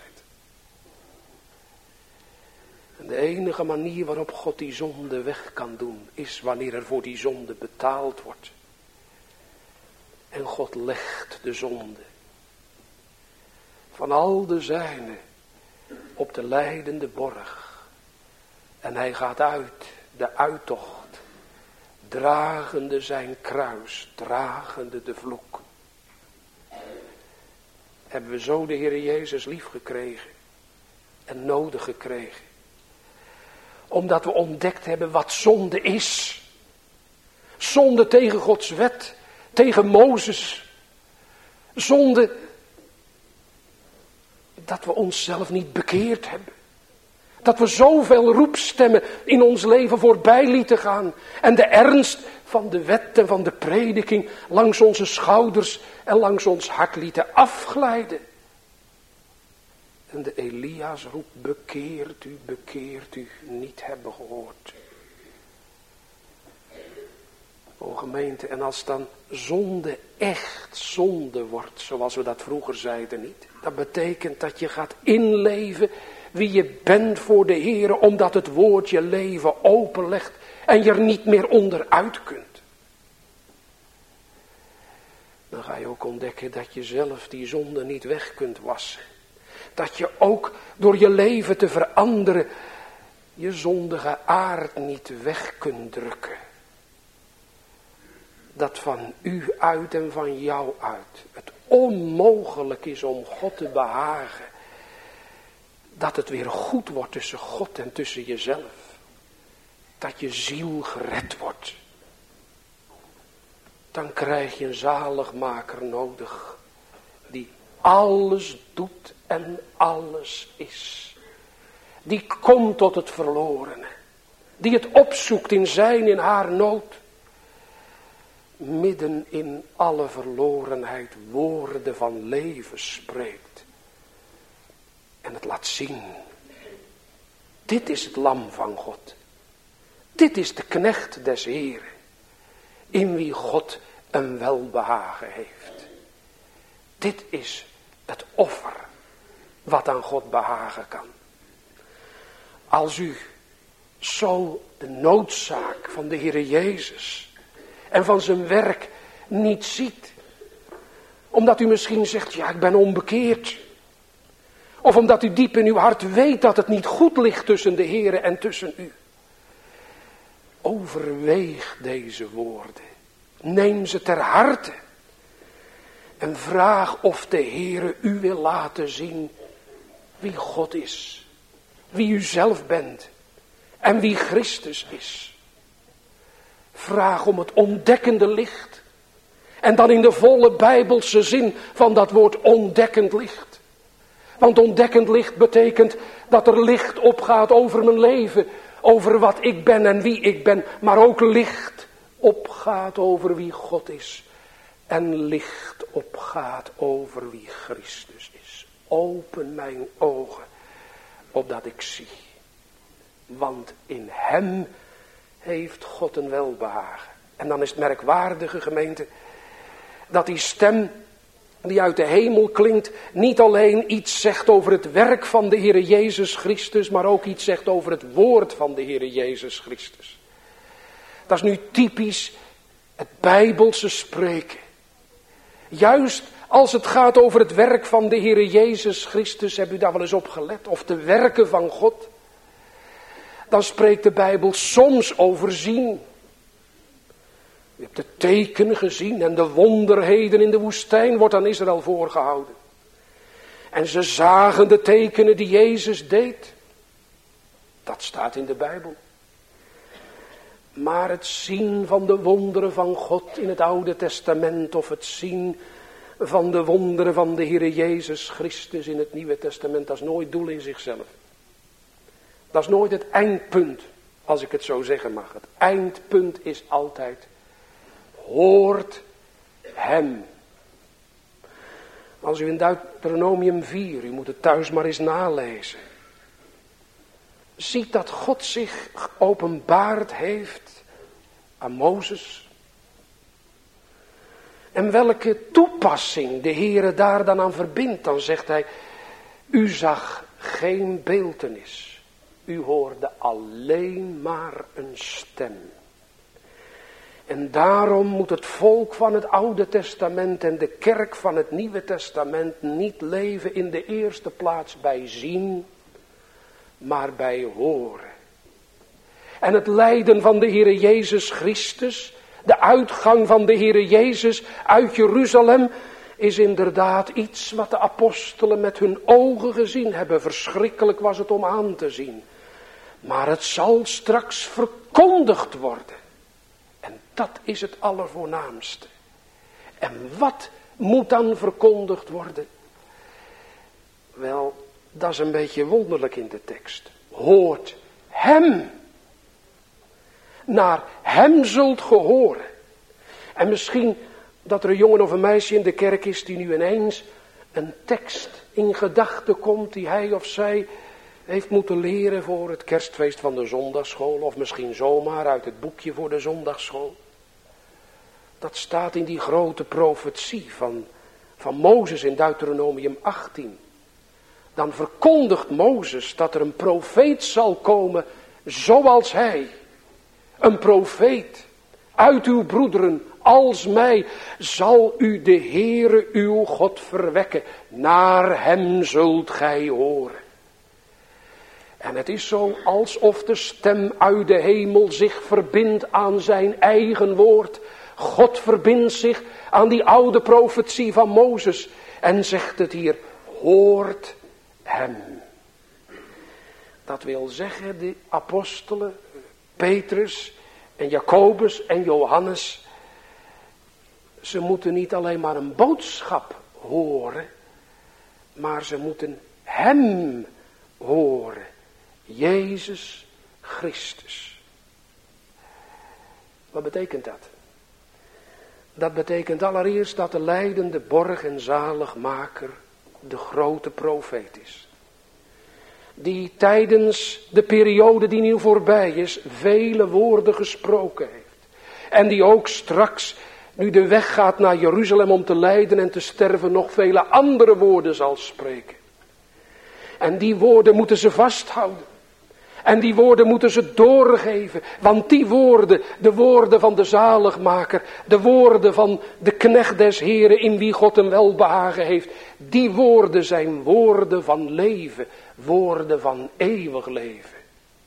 En de enige manier waarop God die zonde weg kan doen. Is wanneer er voor die zonde betaald wordt. En God legt de zonde van al de zijnen op de lijdende borg. En hij gaat uit de uittocht, dragende zijn kruis, dragende de vloek. Hebben we zo de Heer Jezus lief gekregen en nodig gekregen. Omdat we ontdekt hebben wat zonde is. Zonde tegen Gods wet, tegen Mozes. Zonde dat we onszelf niet bekeerd hebben. Dat we zoveel roepstemmen in ons leven voorbij lieten gaan. En de ernst van de wet en van de prediking langs onze schouders en langs ons hart lieten afglijden. En de Elia's roep, bekeert u, niet hebben gehoord. O gemeente, en als dan zonde echt zonde wordt, zoals we dat vroeger zeiden niet. Dat betekent dat je gaat inleven wie je bent voor de Heere, omdat het woord je leven openlegt en je er niet meer onderuit kunt. Dan ga je ook ontdekken dat je zelf die zonde niet weg kunt wassen. Dat je ook door je leven te veranderen je zondige aard niet weg kunt drukken. Dat van u uit en van jou uit het onmogelijk is om God te behagen. Dat het weer goed wordt tussen God en tussen jezelf. Dat je ziel gered wordt. Dan krijg je een zaligmaker nodig. Die alles doet en alles is. Die komt tot het verlorene. Die het opzoekt in zijn, in haar nood. Midden in alle verlorenheid woorden van leven spreekt. En het laat zien. Dit is het lam van God. Dit is de knecht des Heeren. In wie God een welbehagen heeft. Dit is het offer wat aan God behagen kan. Als u zo de noodzaak van de Heer Jezus en van zijn werk niet ziet. Omdat u misschien zegt, ja, ik ben onbekeerd. Of omdat u diep in uw hart weet dat het niet goed ligt tussen de Heer en tussen u. Overweeg deze woorden. Neem ze ter harte. En vraag of de Heer u wil laten zien wie God is. Wie u zelf bent. En wie Christus is. Vraag om het ontdekkende licht. En dan in de volle Bijbelse zin van dat woord ontdekkend licht. Want ontdekkend licht betekent dat er licht opgaat over mijn leven. Over wat ik ben en wie ik ben. Maar ook licht opgaat over wie God is. En licht opgaat over wie Christus is. Open mijn ogen, opdat ik zie. Want in hem heeft God een welbehagen. En dan is het merkwaardige, gemeente, dat die stem die uit de hemel klinkt, niet alleen iets zegt over het werk van de Heere Jezus Christus, maar ook iets zegt over het woord van de Heere Jezus Christus. Dat is nu typisch het Bijbelse spreken. Juist als het gaat over het werk van de Heere Jezus Christus, heb u daar wel eens op gelet, of de werken van God, dan spreekt de Bijbel soms over zien. U hebt de tekenen gezien en de wonderheden in de woestijn wordt aan Israël voorgehouden. En ze zagen de tekenen die Jezus deed. Dat staat in de Bijbel. Maar het zien van de wonderen van God in het Oude Testament, of het zien van de wonderen van de Heere Jezus Christus in het Nieuwe Testament, dat is nooit doel in zichzelf. Dat is nooit het eindpunt, als ik het zo zeggen mag. Het eindpunt is altijd: hoort hem. Als u in Deuteronomium 4, u moet het thuis maar eens nalezen, ziet dat God zich geopenbaard heeft aan Mozes. En welke toepassing de Heere daar dan aan verbindt, dan zegt hij: u zag geen beeltenis. U hoorde alleen maar een stem. En daarom moet het volk van het Oude Testament en de kerk van het Nieuwe Testament niet leven in de eerste plaats bij zien, maar bij horen. En het lijden van de Heere Jezus Christus, de uitgang van de Heere Jezus uit Jeruzalem, is inderdaad iets wat de apostelen met hun ogen gezien hebben. Verschrikkelijk was het om aan te zien. Maar het zal straks verkondigd worden. En dat is het allervoornaamste. En wat moet dan verkondigd worden? Wel, dat is een beetje wonderlijk in de tekst. Hoort hem. Naar hem zult ge horen. En misschien dat er een jongen of een meisje in de kerk is die nu ineens een tekst in gedachten komt die hij of zij heeft moeten leren voor het kerstfeest van de zondagschool, of misschien zomaar uit het boekje voor de zondagschool. Dat staat in die grote profetie van Mozes in Deuteronomium 18. Dan verkondigt Mozes dat er een profeet zal komen zoals hij. Een profeet uit uw broederen als mij zal u de Heere uw God verwekken. Naar hem zult gij horen. En het is zo alsof de stem uit de hemel zich verbindt aan zijn eigen woord. God verbindt zich aan die oude profetie van Mozes en zegt het hier: hoort hem. Dat wil zeggen, de apostelen, Petrus en Jacobus en Johannes, ze moeten niet alleen maar een boodschap horen, maar ze moeten hem horen. Jezus Christus. Wat betekent dat? Dat betekent allereerst dat de lijdende borg en zaligmaker de grote profeet is. Die tijdens de periode die nu voorbij is vele woorden gesproken heeft. En die ook straks, nu de weg gaat naar Jeruzalem om te lijden en te sterven, nog vele andere woorden zal spreken. En die woorden moeten ze vasthouden. En die woorden moeten ze doorgeven. Want die woorden, de woorden van de zaligmaker, de woorden van de knecht des Heren in wie God een welbehagen heeft, die woorden zijn woorden van leven, woorden van eeuwig leven.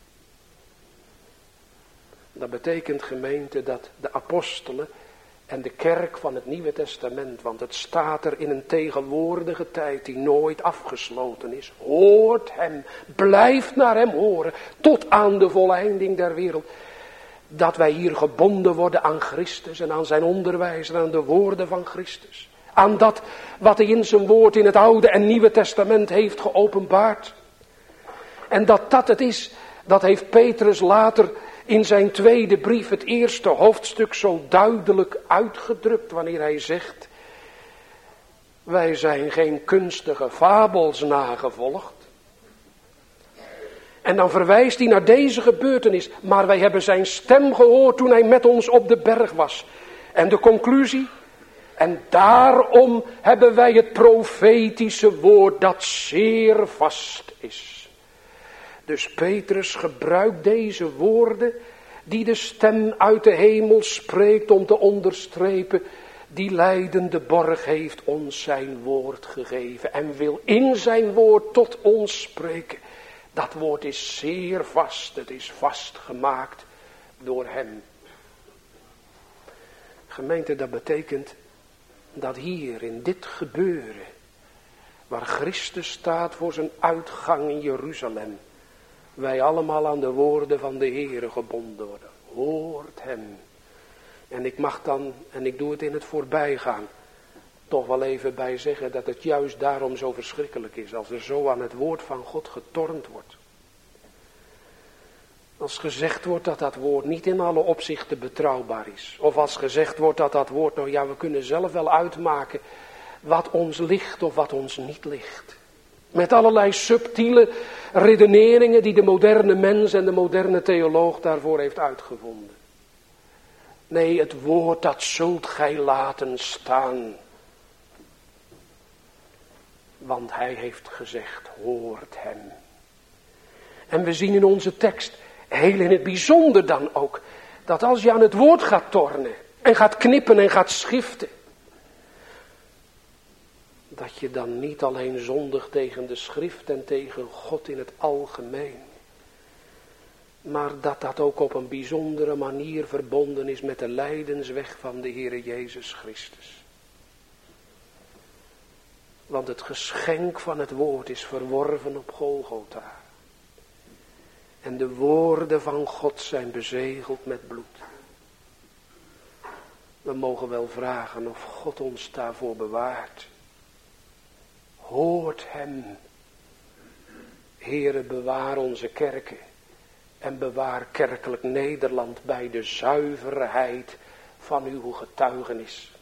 Dat betekent, gemeente, dat de apostelen en de kerk van het Nieuwe Testament, want het staat er in een tegenwoordige tijd die nooit afgesloten is, hoort hem, blijft naar hem horen, tot aan de voleinding der wereld. Dat wij hier gebonden worden aan Christus en aan zijn onderwijs en aan de woorden van Christus. aan dat wat hij in zijn woord in het Oude en Nieuwe Testament heeft geopenbaard. En dat het is, dat heeft Petrus later in zijn tweede brief, het eerste hoofdstuk, zo duidelijk uitgedrukt wanneer hij zegt: wij zijn geen kunstige fabels nagevolgd. En dan verwijst hij naar deze gebeurtenis. Maar wij hebben zijn stem gehoord toen hij met ons op de berg was. En de conclusie: en daarom hebben wij het profetische woord dat zeer vast is. Dus Petrus gebruikt deze woorden die de stem uit de hemel spreekt om te onderstrepen: die leidende borg heeft ons zijn woord gegeven en wil in zijn woord tot ons spreken. Dat woord is zeer vast, het is vastgemaakt door hem. Gemeente, dat betekent dat hier in dit gebeuren, waar Christus staat voor zijn uitgang in Jeruzalem, wij allemaal aan de woorden van de Heere gebonden worden. Hoort hem. En ik mag dan, en ik doe het in het voorbijgaan, toch wel even bij zeggen dat het juist daarom zo verschrikkelijk is als er zo aan het woord van God getornd wordt. Als gezegd wordt dat dat woord niet in alle opzichten betrouwbaar is. Of als gezegd wordt dat dat woord, nou ja, we kunnen zelf wel uitmaken wat ons ligt of wat ons niet ligt. Met allerlei subtiele redeneringen die de moderne mens en de moderne theoloog daarvoor heeft uitgevonden. Nee, het woord dat zult gij laten staan. Want hij heeft gezegd, hoort hem. En we zien in onze tekst, heel in het bijzonder dan ook, dat als je aan het woord gaat tornen en gaat knippen en gaat schiften, dat je dan niet alleen zondigt tegen de schrift en tegen God in het algemeen, maar dat dat ook op een bijzondere manier verbonden is met de lijdensweg van de Heere Jezus Christus. Want het geschenk van het woord is verworven op Golgotha. En de woorden van God zijn bezegeld met bloed. We mogen wel vragen of God ons daarvoor bewaart. Hoort hem. Heere, bewaar onze kerken. En bewaar kerkelijk Nederland bij de zuiverheid van uw getuigenis.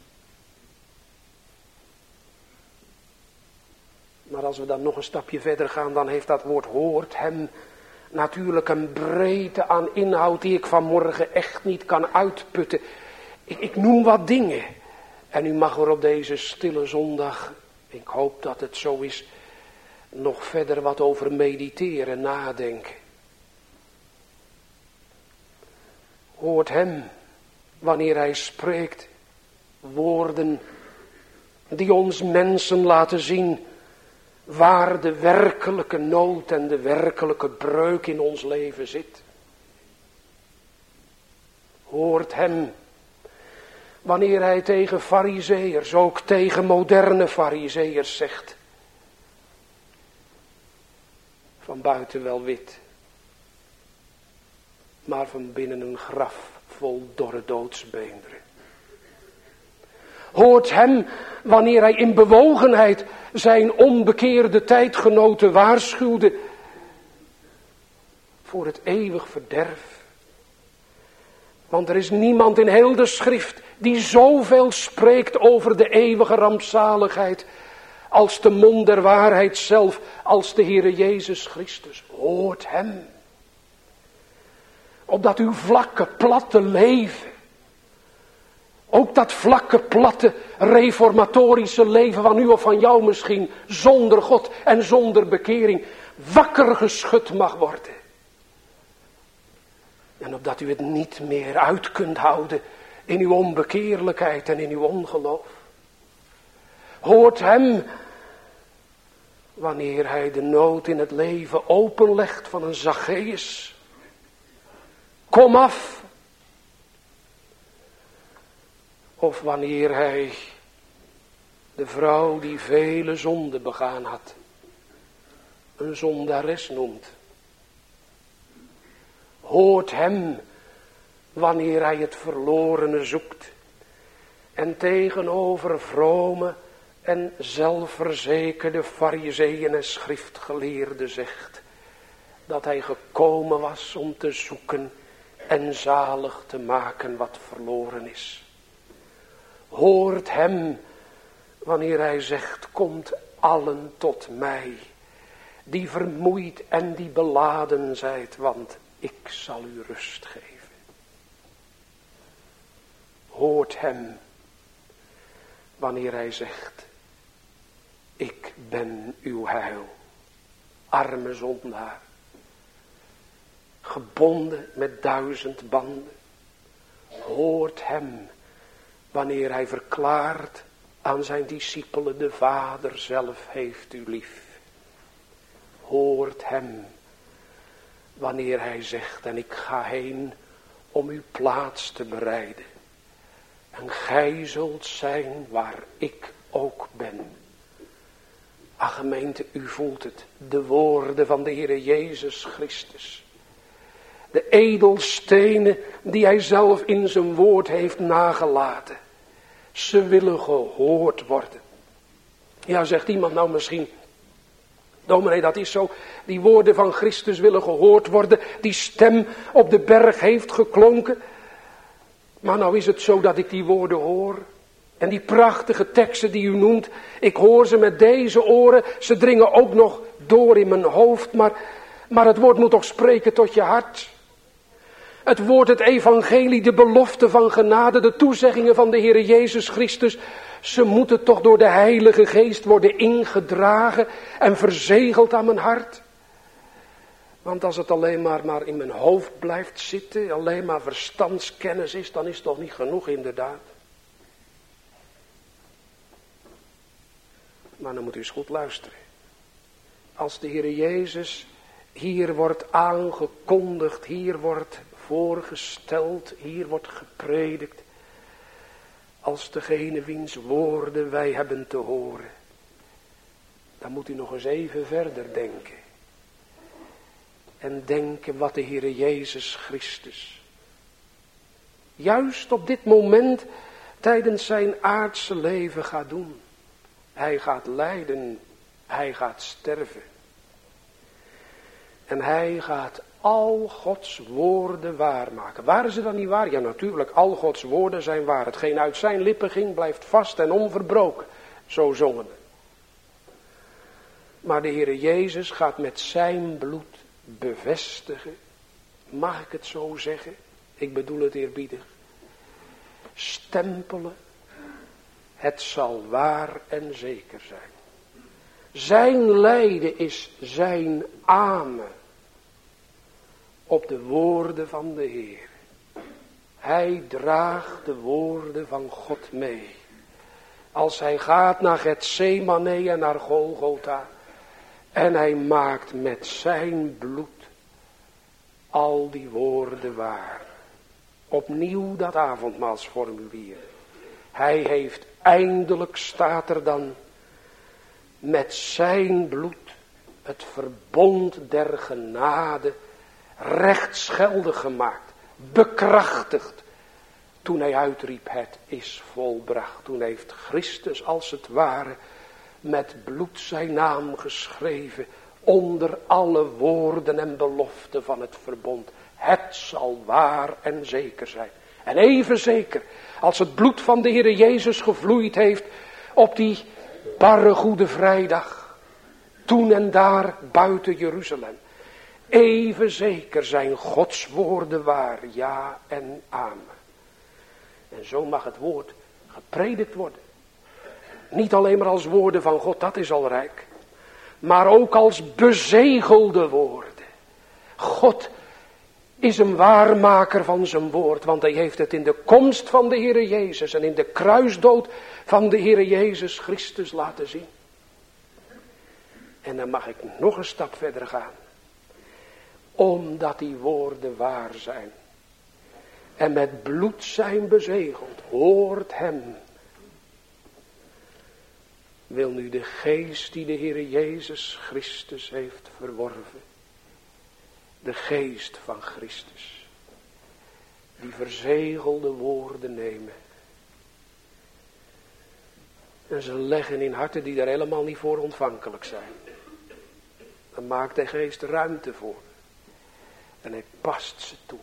Maar als we dan nog een stapje verder gaan, dan heeft dat woord hoort hem natuurlijk een breedte aan inhoud die ik vanmorgen echt niet kan uitputten. Ik noem wat dingen. En u mag er op deze stille zondag, ik hoop dat het zo is, nog verder wat over mediteren, nadenken. Hoort hem wanneer hij spreekt, woorden die ons mensen laten zien waar de werkelijke nood en de werkelijke breuk in ons leven zit. Hoort hem wanneer hij tegen farizeeërs, ook tegen moderne farizeeërs zegt: van buiten wel wit, maar van binnen een graf vol dorre doodsbeenderen. Hoort hem wanneer hij in bewogenheid zijn onbekeerde tijdgenoten waarschuwde voor het eeuwig verderf. Want er is niemand in heel de schrift die zoveel spreekt over de eeuwige rampzaligheid als de mond der waarheid zelf, als de Heere Jezus Christus. Hoort hem. Opdat uw vlakke, platte leven, ook dat vlakke, platte, reformatorische leven van u of van jou misschien, zonder God en zonder bekering, wakker geschud mag worden. En opdat u het niet meer uit kunt houden in uw onbekeerlijkheid en in uw ongeloof. Hoort hem wanneer hij de nood in het leven openlegt van een Zacchaeus. Kom af. Of wanneer hij de vrouw die vele zonden begaan had, een zondares noemt. Hoort hem wanneer hij het verlorene zoekt en tegenover vrome, en zelfverzekerde Farizeeën en schriftgeleerden zegt dat hij gekomen was om te zoeken en zalig te maken wat verloren is. Hoort hem wanneer hij zegt, komt allen tot mij, die vermoeid en die beladen zijt, want ik zal u rust geven. Hoort hem wanneer hij zegt, ik ben uw heil, arme zondaar, gebonden met 1000 banden. Hoort hem wanneer hij verklaart aan zijn discipelen, de Vader zelf heeft u lief. Hoort hem wanneer hij zegt, en ik ga heen om uw plaats te bereiden. En gij zult zijn waar ik ook ben. Ach gemeente, u voelt het. De woorden van de Heere Jezus Christus. De edelstenen die hij zelf in zijn woord heeft nagelaten. Ze willen gehoord worden. Ja, zegt iemand nou misschien, dominee, dat is zo. Die woorden van Christus willen gehoord worden. Die stem op de berg heeft geklonken. Maar nou is het zo dat ik die woorden hoor. En die prachtige teksten die u noemt. Ik hoor ze met deze oren. Ze dringen ook nog door in mijn hoofd. Maar het woord moet toch spreken tot je hart. Het woord, het evangelie, de belofte van genade, de toezeggingen van de Heere Jezus Christus. Ze moeten toch door de Heilige Geest worden ingedragen en verzegeld aan mijn hart. Want als het alleen maar in mijn hoofd blijft zitten, alleen maar verstandskennis is, dan is het toch niet genoeg inderdaad. Maar dan moet u eens goed luisteren. Als de Heere Jezus hier wordt aangekondigd, hier wordt voorgesteld, hier wordt gepredikt. Als degene wiens woorden wij hebben te horen. Dan moet u nog eens even verder denken. En denken wat de Heere Jezus Christus juist op dit moment tijdens zijn aardse leven gaat doen. Hij gaat lijden, hij gaat sterven. En hij gaat al Gods woorden waarmaken. Waren ze dan niet waar? Ja, natuurlijk, al Gods woorden zijn waar. Hetgeen uit zijn lippen ging, blijft vast en onverbroken. Zo zongen we. Maar de Heere Jezus gaat met zijn bloed bevestigen. Mag ik het zo zeggen? Ik bedoel het eerbiedig. Stempelen. Het zal waar en zeker zijn. Zijn lijden is zijn amen op de woorden van de Heer. Hij draagt de woorden van God mee. Als hij gaat naar Getsemane en naar Golgotha. En hij maakt met zijn bloed al die woorden waar. Opnieuw dat avondmaalsformulier. Hij heeft eindelijk, staat er dan, met zijn bloed het verbond der genade rechtsgeldig gemaakt, bekrachtigd. Toen hij uitriep, het is volbracht. Toen heeft Christus als het ware met bloed zijn naam geschreven onder alle woorden en beloften van het verbond. Het zal waar en zeker zijn. En even zeker als het bloed van de Heere Jezus gevloeid heeft op die barre Goede Vrijdag. Toen en daar buiten Jeruzalem. Even zeker zijn Gods woorden waar, ja en amen. En zo mag het woord gepredikt worden. Niet alleen maar als woorden van God, dat is al rijk. Maar ook als bezegelde woorden. God is een waarmaker van zijn woord. Want hij heeft het in de komst van de Heere Jezus en in de kruisdood van de Heere Jezus Christus laten zien. En dan mag ik nog een stap verder gaan. Omdat die woorden waar zijn. En met bloed zijn bezegeld. Hoort hem. Wil nu de geest die de Heere Jezus Christus heeft verworven. De geest van Christus. Die verzegelde woorden nemen. En ze leggen in harten die daar helemaal niet voor ontvankelijk zijn. Dan maakt de Geest ruimte voor. En hij past ze toe.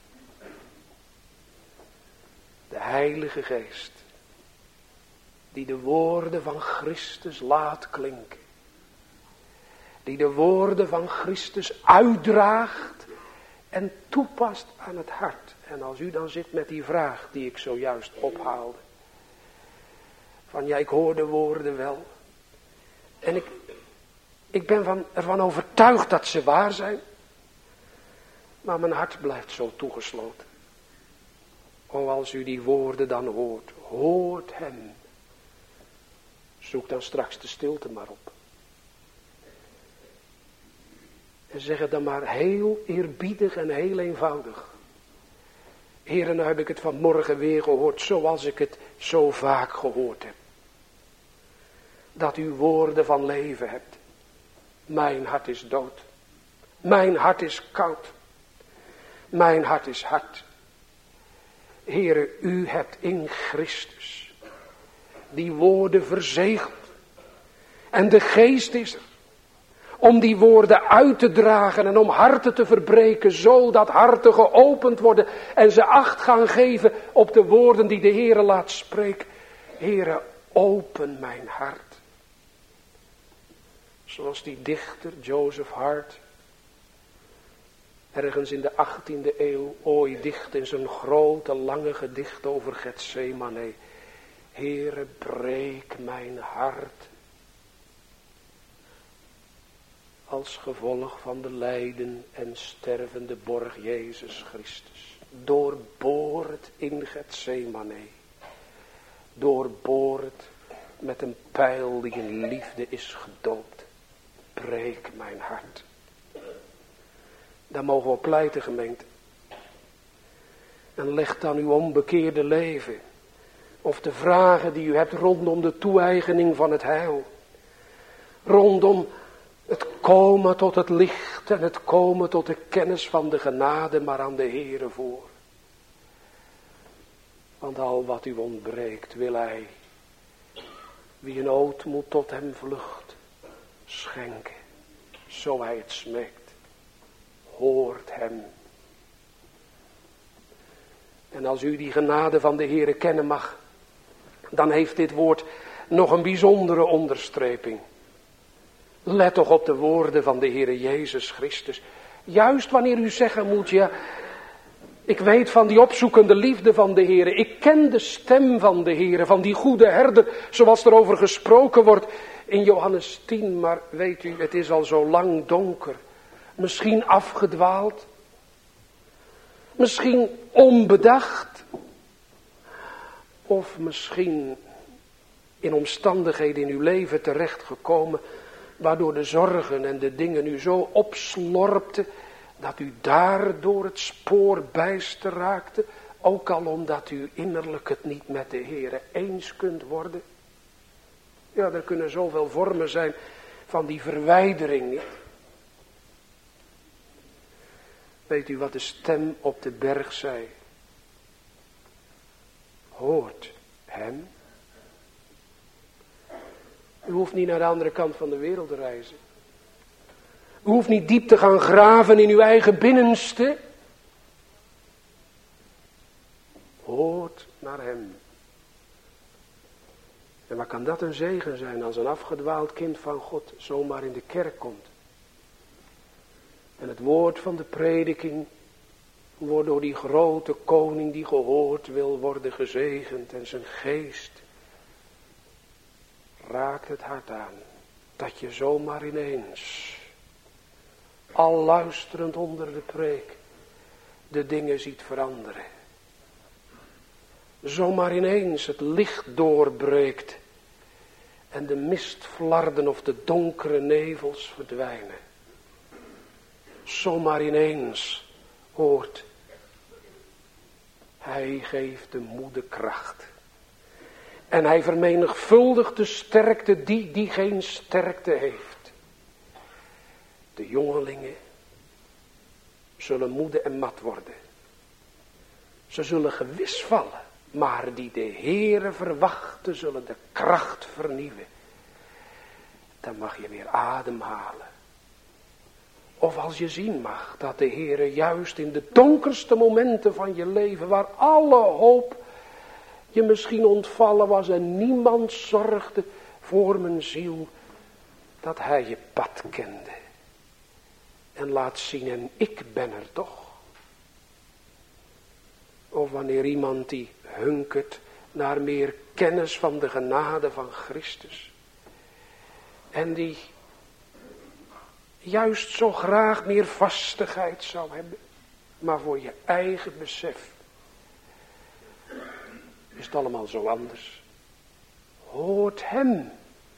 De Heilige Geest. Die de woorden van Christus laat klinken. Die de woorden van Christus uitdraagt en toepast aan het hart. En als u dan zit met die vraag die ik zojuist ophaalde. Van ja, ik hoor de woorden wel. En ik ben ervan overtuigd dat ze waar zijn. Maar mijn hart blijft zo toegesloten. O, als u die woorden dan hoort, hoort hem. Zoek dan straks de stilte maar op. En zeg het dan maar heel eerbiedig en heel eenvoudig. Heere, nou heb ik het vanmorgen weer gehoord, zoals ik het zo vaak gehoord heb. Dat u woorden van leven hebt. Mijn hart is dood. Mijn hart is koud. Mijn hart is hard. Heere, u hebt in Christus die woorden verzegeld. En de Geest is er. Om die woorden uit te dragen en om harten te verbreken, zodat harten geopend worden en ze acht gaan geven op de woorden die de Heere laat spreken. Heere, open mijn hart. Zoals die dichter Joseph Hart ergens in de 18e eeuw ooit dicht in zijn grote lange gedicht over Getsemane. Heere, breek mijn hart. Als gevolg van de lijden en stervende borg Jezus Christus. Doorboord in Getsemane. Doorboord met een pijl die in liefde is gedoopt. Breek mijn hart. Daar mogen we op pleiten, gemeente. En leg dan uw onbekeerde leven. Of de vragen die u hebt rondom de toe-eigening van het heil. Rondom het komen tot het licht en het komen tot de kennis van de genade maar aan de Heere voor. Want al wat u ontbreekt wil hij, wie in ootmoed tot hem vlucht, schenken. Zo hij het smeekt. Hoort hem. En als u die genade van de Heere kennen mag, dan heeft dit woord nog een bijzondere onderstreping. Let toch op de woorden van de Heere Jezus Christus. Juist wanneer u zeggen moet, ja, ik weet van die opzoekende liefde van de Heere. Ik ken de stem van de Heere, van die goede herder, zoals er over gesproken wordt in Johannes 10. Maar weet u, het is al zo lang donker. Misschien afgedwaald. Misschien onbedacht. Of misschien in omstandigheden in uw leven terechtgekomen, waardoor de zorgen en de dingen u zo opslorpten, dat u daardoor het spoor bijster raakte, ook al omdat u innerlijk het niet met de Heere eens kunt worden. Ja, er kunnen zoveel vormen zijn van die verwijdering niet. Weet u wat de stem op de berg zei? Hoort hem. U hoeft niet naar de andere kant van de wereld te reizen. U hoeft niet diep te gaan graven in uw eigen binnenste. Hoort naar hem. En wat kan dat een zegen zijn als een afgedwaald kind van God zomaar in de kerk komt. En het woord van de prediking wordt door die grote koning die gehoord wil worden gezegend. En zijn geest raakt het hart aan. Dat je zomaar ineens, al luisterend onder de preek, de dingen ziet veranderen. Zomaar ineens het licht doorbreekt. En de mistflarden of de donkere nevels verdwijnen. Zomaar ineens hoort. Hij geeft de moede kracht. En hij vermenigvuldigt de sterkte die geen sterkte heeft. De jongelingen zullen moede en mat worden. Ze zullen gewis vallen. maar die de Heere verwachten zullen de kracht vernieuwen. Dan mag je weer ademhalen. Of als je zien mag dat de Heere juist in de donkerste momenten van je leven, waar alle hoop je misschien ontvallen was en niemand zorgde voor mijn ziel, dat hij je pad kende. En laat zien, en ik ben er toch. Of wanneer iemand die hunkert naar meer kennis van de genade van Christus. En die juist zo graag meer vastigheid zou hebben. Maar voor je eigen besef is het allemaal zo anders. Hoort hem.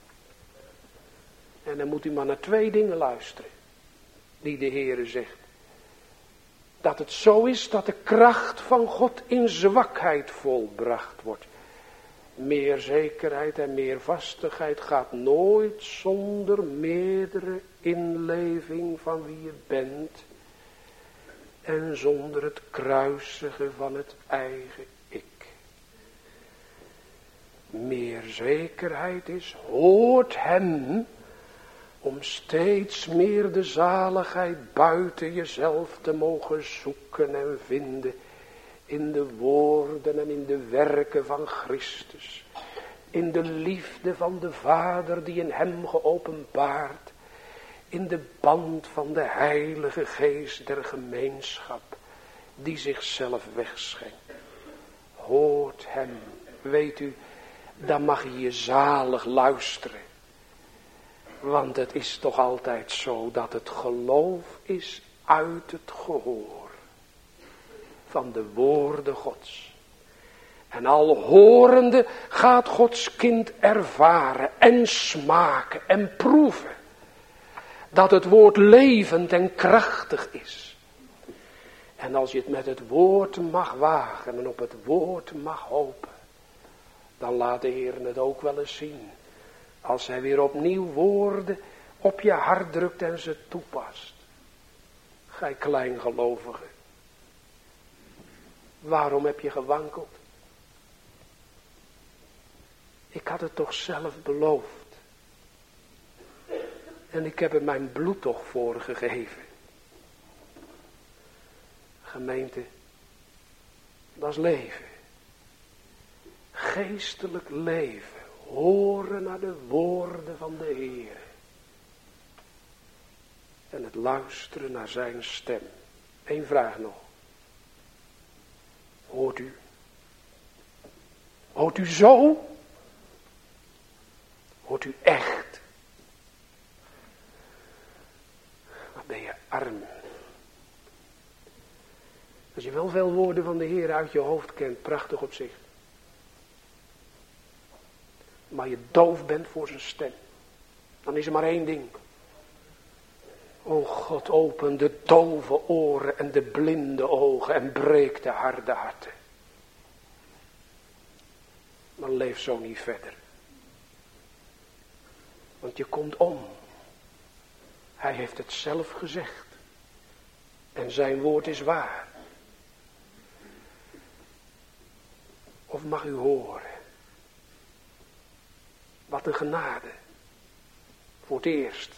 En dan moet u maar naar 2 dingen luisteren. Die de Heere zegt. Dat het zo is dat de kracht van God in zwakheid volbracht wordt. Meer zekerheid en meer vastigheid gaat nooit zonder meerdere inleving van wie je bent. En zonder het kruisigen van het eigen ik. Meer zekerheid is, hoort hem, om steeds meer de zaligheid buiten jezelf te mogen zoeken en vinden. In de woorden en in de werken van Christus. In de liefde van de Vader die in hem geopenbaard. In de band van de Heilige Geest der gemeenschap. Die zichzelf wegschenkt. Hoort hem. Weet u, dan mag je zalig luisteren. Want het is toch altijd zo dat het geloof is uit het gehoor. Van de woorden Gods. En al horende gaat Gods kind ervaren en smaken en proeven. Dat het woord levend en krachtig is. En als je het met het woord mag wagen en op het woord mag hopen. Dan laat de Heer het ook wel eens zien. Als hij weer opnieuw woorden op je hart drukt en ze toepast. Gij kleingelovige. Waarom heb je gewankeld? Ik had het toch zelf beloofd. En ik heb er mijn bloed toch voor gegeven. Gemeente, dat is leven. Geestelijk leven. Horen naar de woorden van de Heer. En het luisteren naar zijn stem. Eén vraag nog. Hoort u? Hoort u zo? Hoort u echt? Wat ben je arm. Als je wel veel woorden van de Heer uit je hoofd kent, prachtig op zich. Maar je doof bent voor zijn stem. Dan is er maar één ding. O God, open de dove oren en de blinde ogen en breek de harde harten. Maar leef zo niet verder. Want je komt om. Hij heeft het zelf gezegd. En zijn woord is waar. Of mag u horen. Wat een genade. Voor het eerst.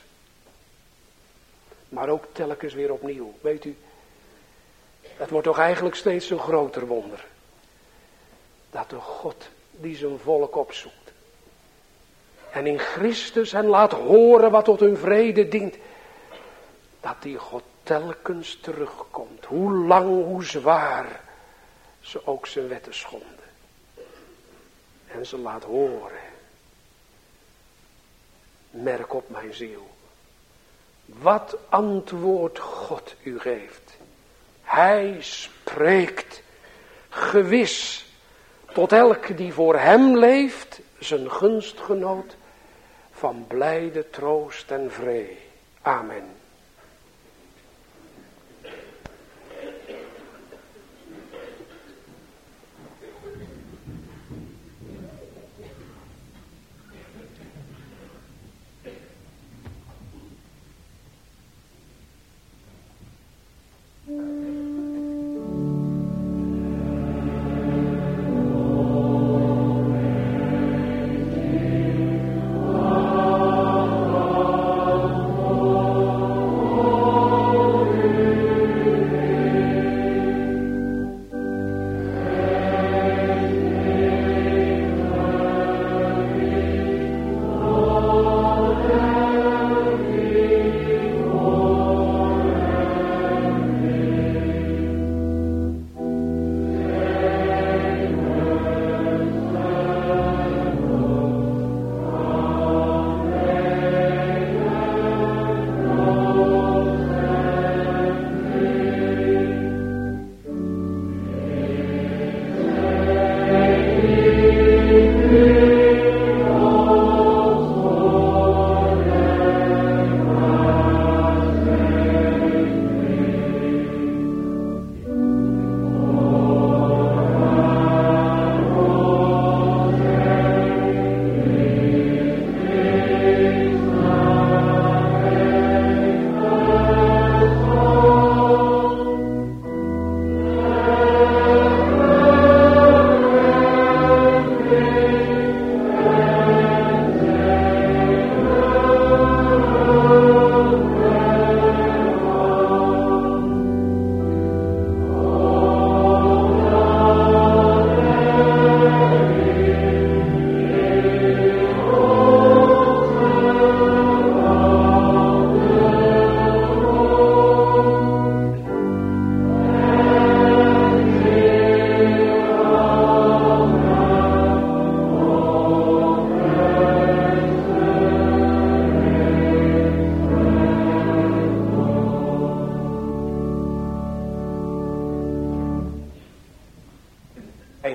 Maar ook telkens weer opnieuw. Weet u. Het wordt toch eigenlijk steeds een groter wonder. Dat de God die zijn volk opzoekt. En in Christus hen laat horen wat tot hun vrede dient. Dat die God telkens terugkomt. Hoe lang, hoe zwaar ze ook zijn wetten schonden. En ze laat horen. Merk op mijn ziel. Wat antwoord God u geeft. Hij spreekt gewis tot elke die voor hem leeft, zijn gunstgenoot van blijde troost en vrede. Amen.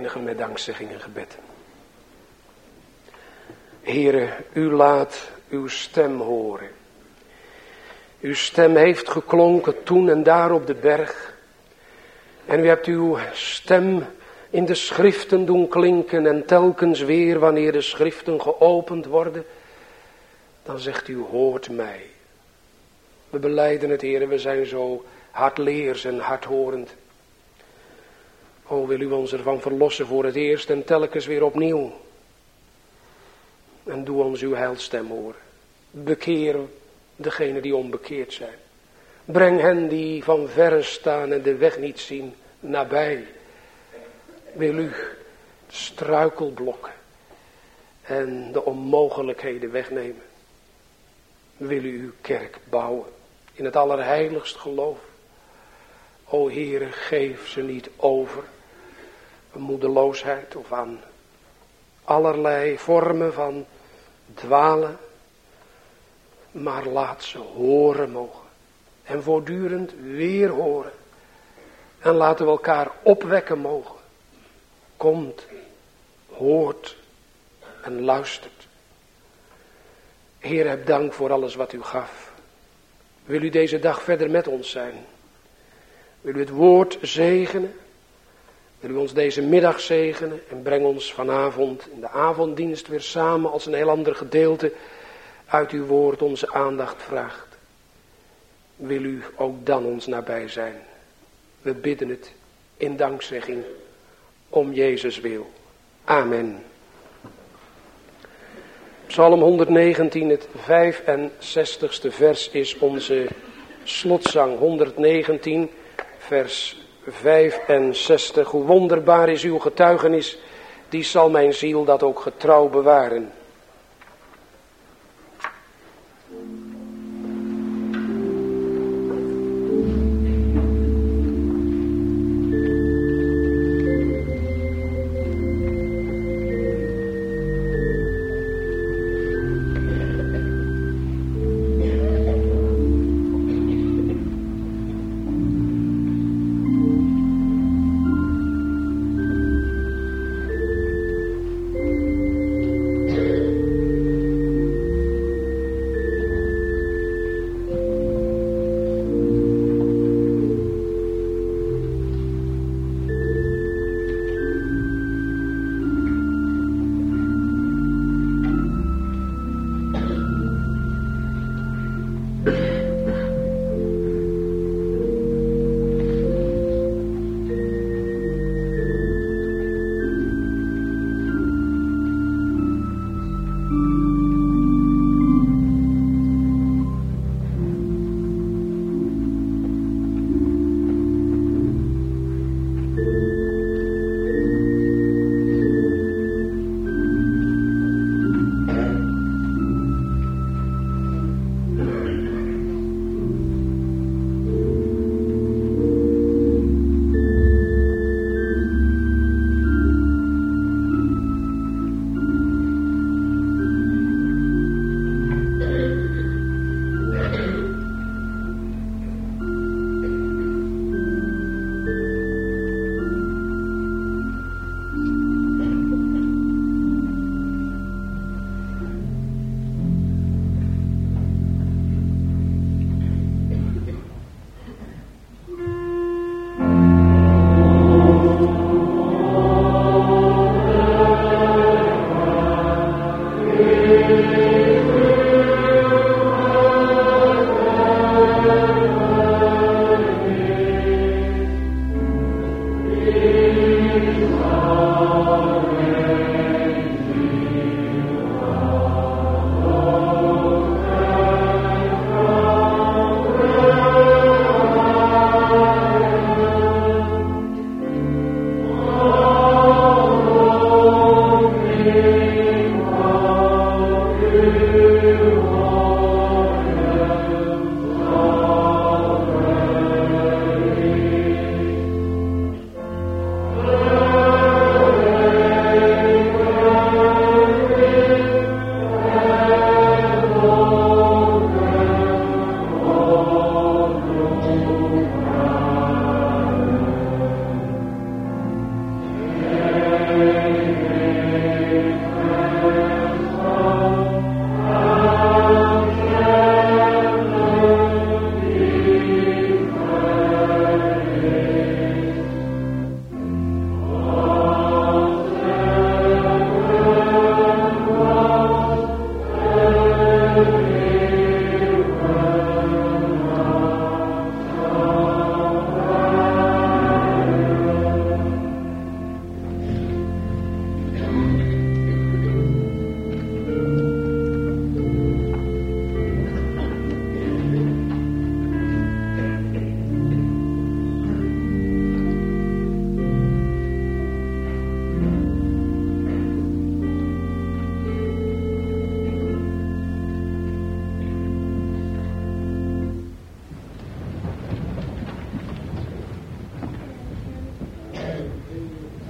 eindigen met dankzegging en gebed. Heere, u laat uw stem horen. Uw stem heeft geklonken toen en daar op de berg. En u hebt uw stem in de schriften doen klinken. En telkens weer wanneer de schriften geopend worden, dan zegt u, hoort mij. We belijden het, Heere, we zijn zo hardleers en hardhorend. O, wil u ons ervan verlossen voor het eerst en telkens weer opnieuw. En doe ons uw heilstem horen. Bekeer degenen die onbekeerd zijn. Breng hen die van verre staan en de weg niet zien, nabij. Wil u de struikelblokken en de onmogelijkheden wegnemen. Wil u uw kerk bouwen in het allerheiligst geloof. O Heere, geef ze niet over aan moedeloosheid of aan allerlei vormen van dwalen. Maar laat ze horen mogen. En voortdurend weer horen. En laten we elkaar opwekken mogen. Komt, hoort en luistert. Heer, heb dank voor alles wat u gaf. Wil u deze dag verder met ons zijn? Wil u het woord zegenen? Wil u ons deze middag zegenen? En breng ons vanavond in de avonddienst weer samen als een heel ander gedeelte uit uw woord onze aandacht vraagt. Wil u ook dan ons nabij zijn? We bidden het in dankzegging om Jezus wil. Amen. Psalm 119, het 65ste vers is onze slotzang. 119, vers 65. Hoe wonderbaar is uw getuigenis, die zal mijn ziel dat ook getrouw bewaren.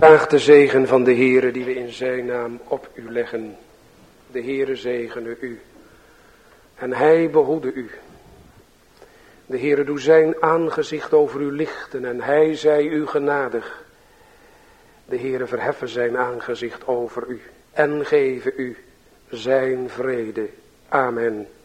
Vraag de zegen van de Heere die we in zijn naam op u leggen. De Heere zegene u. En hij behoede u. De Heere doe zijn aangezicht over u lichten en hij zij u genadig. De Heere verheffen zijn aangezicht over u en geven u zijn vrede. Amen.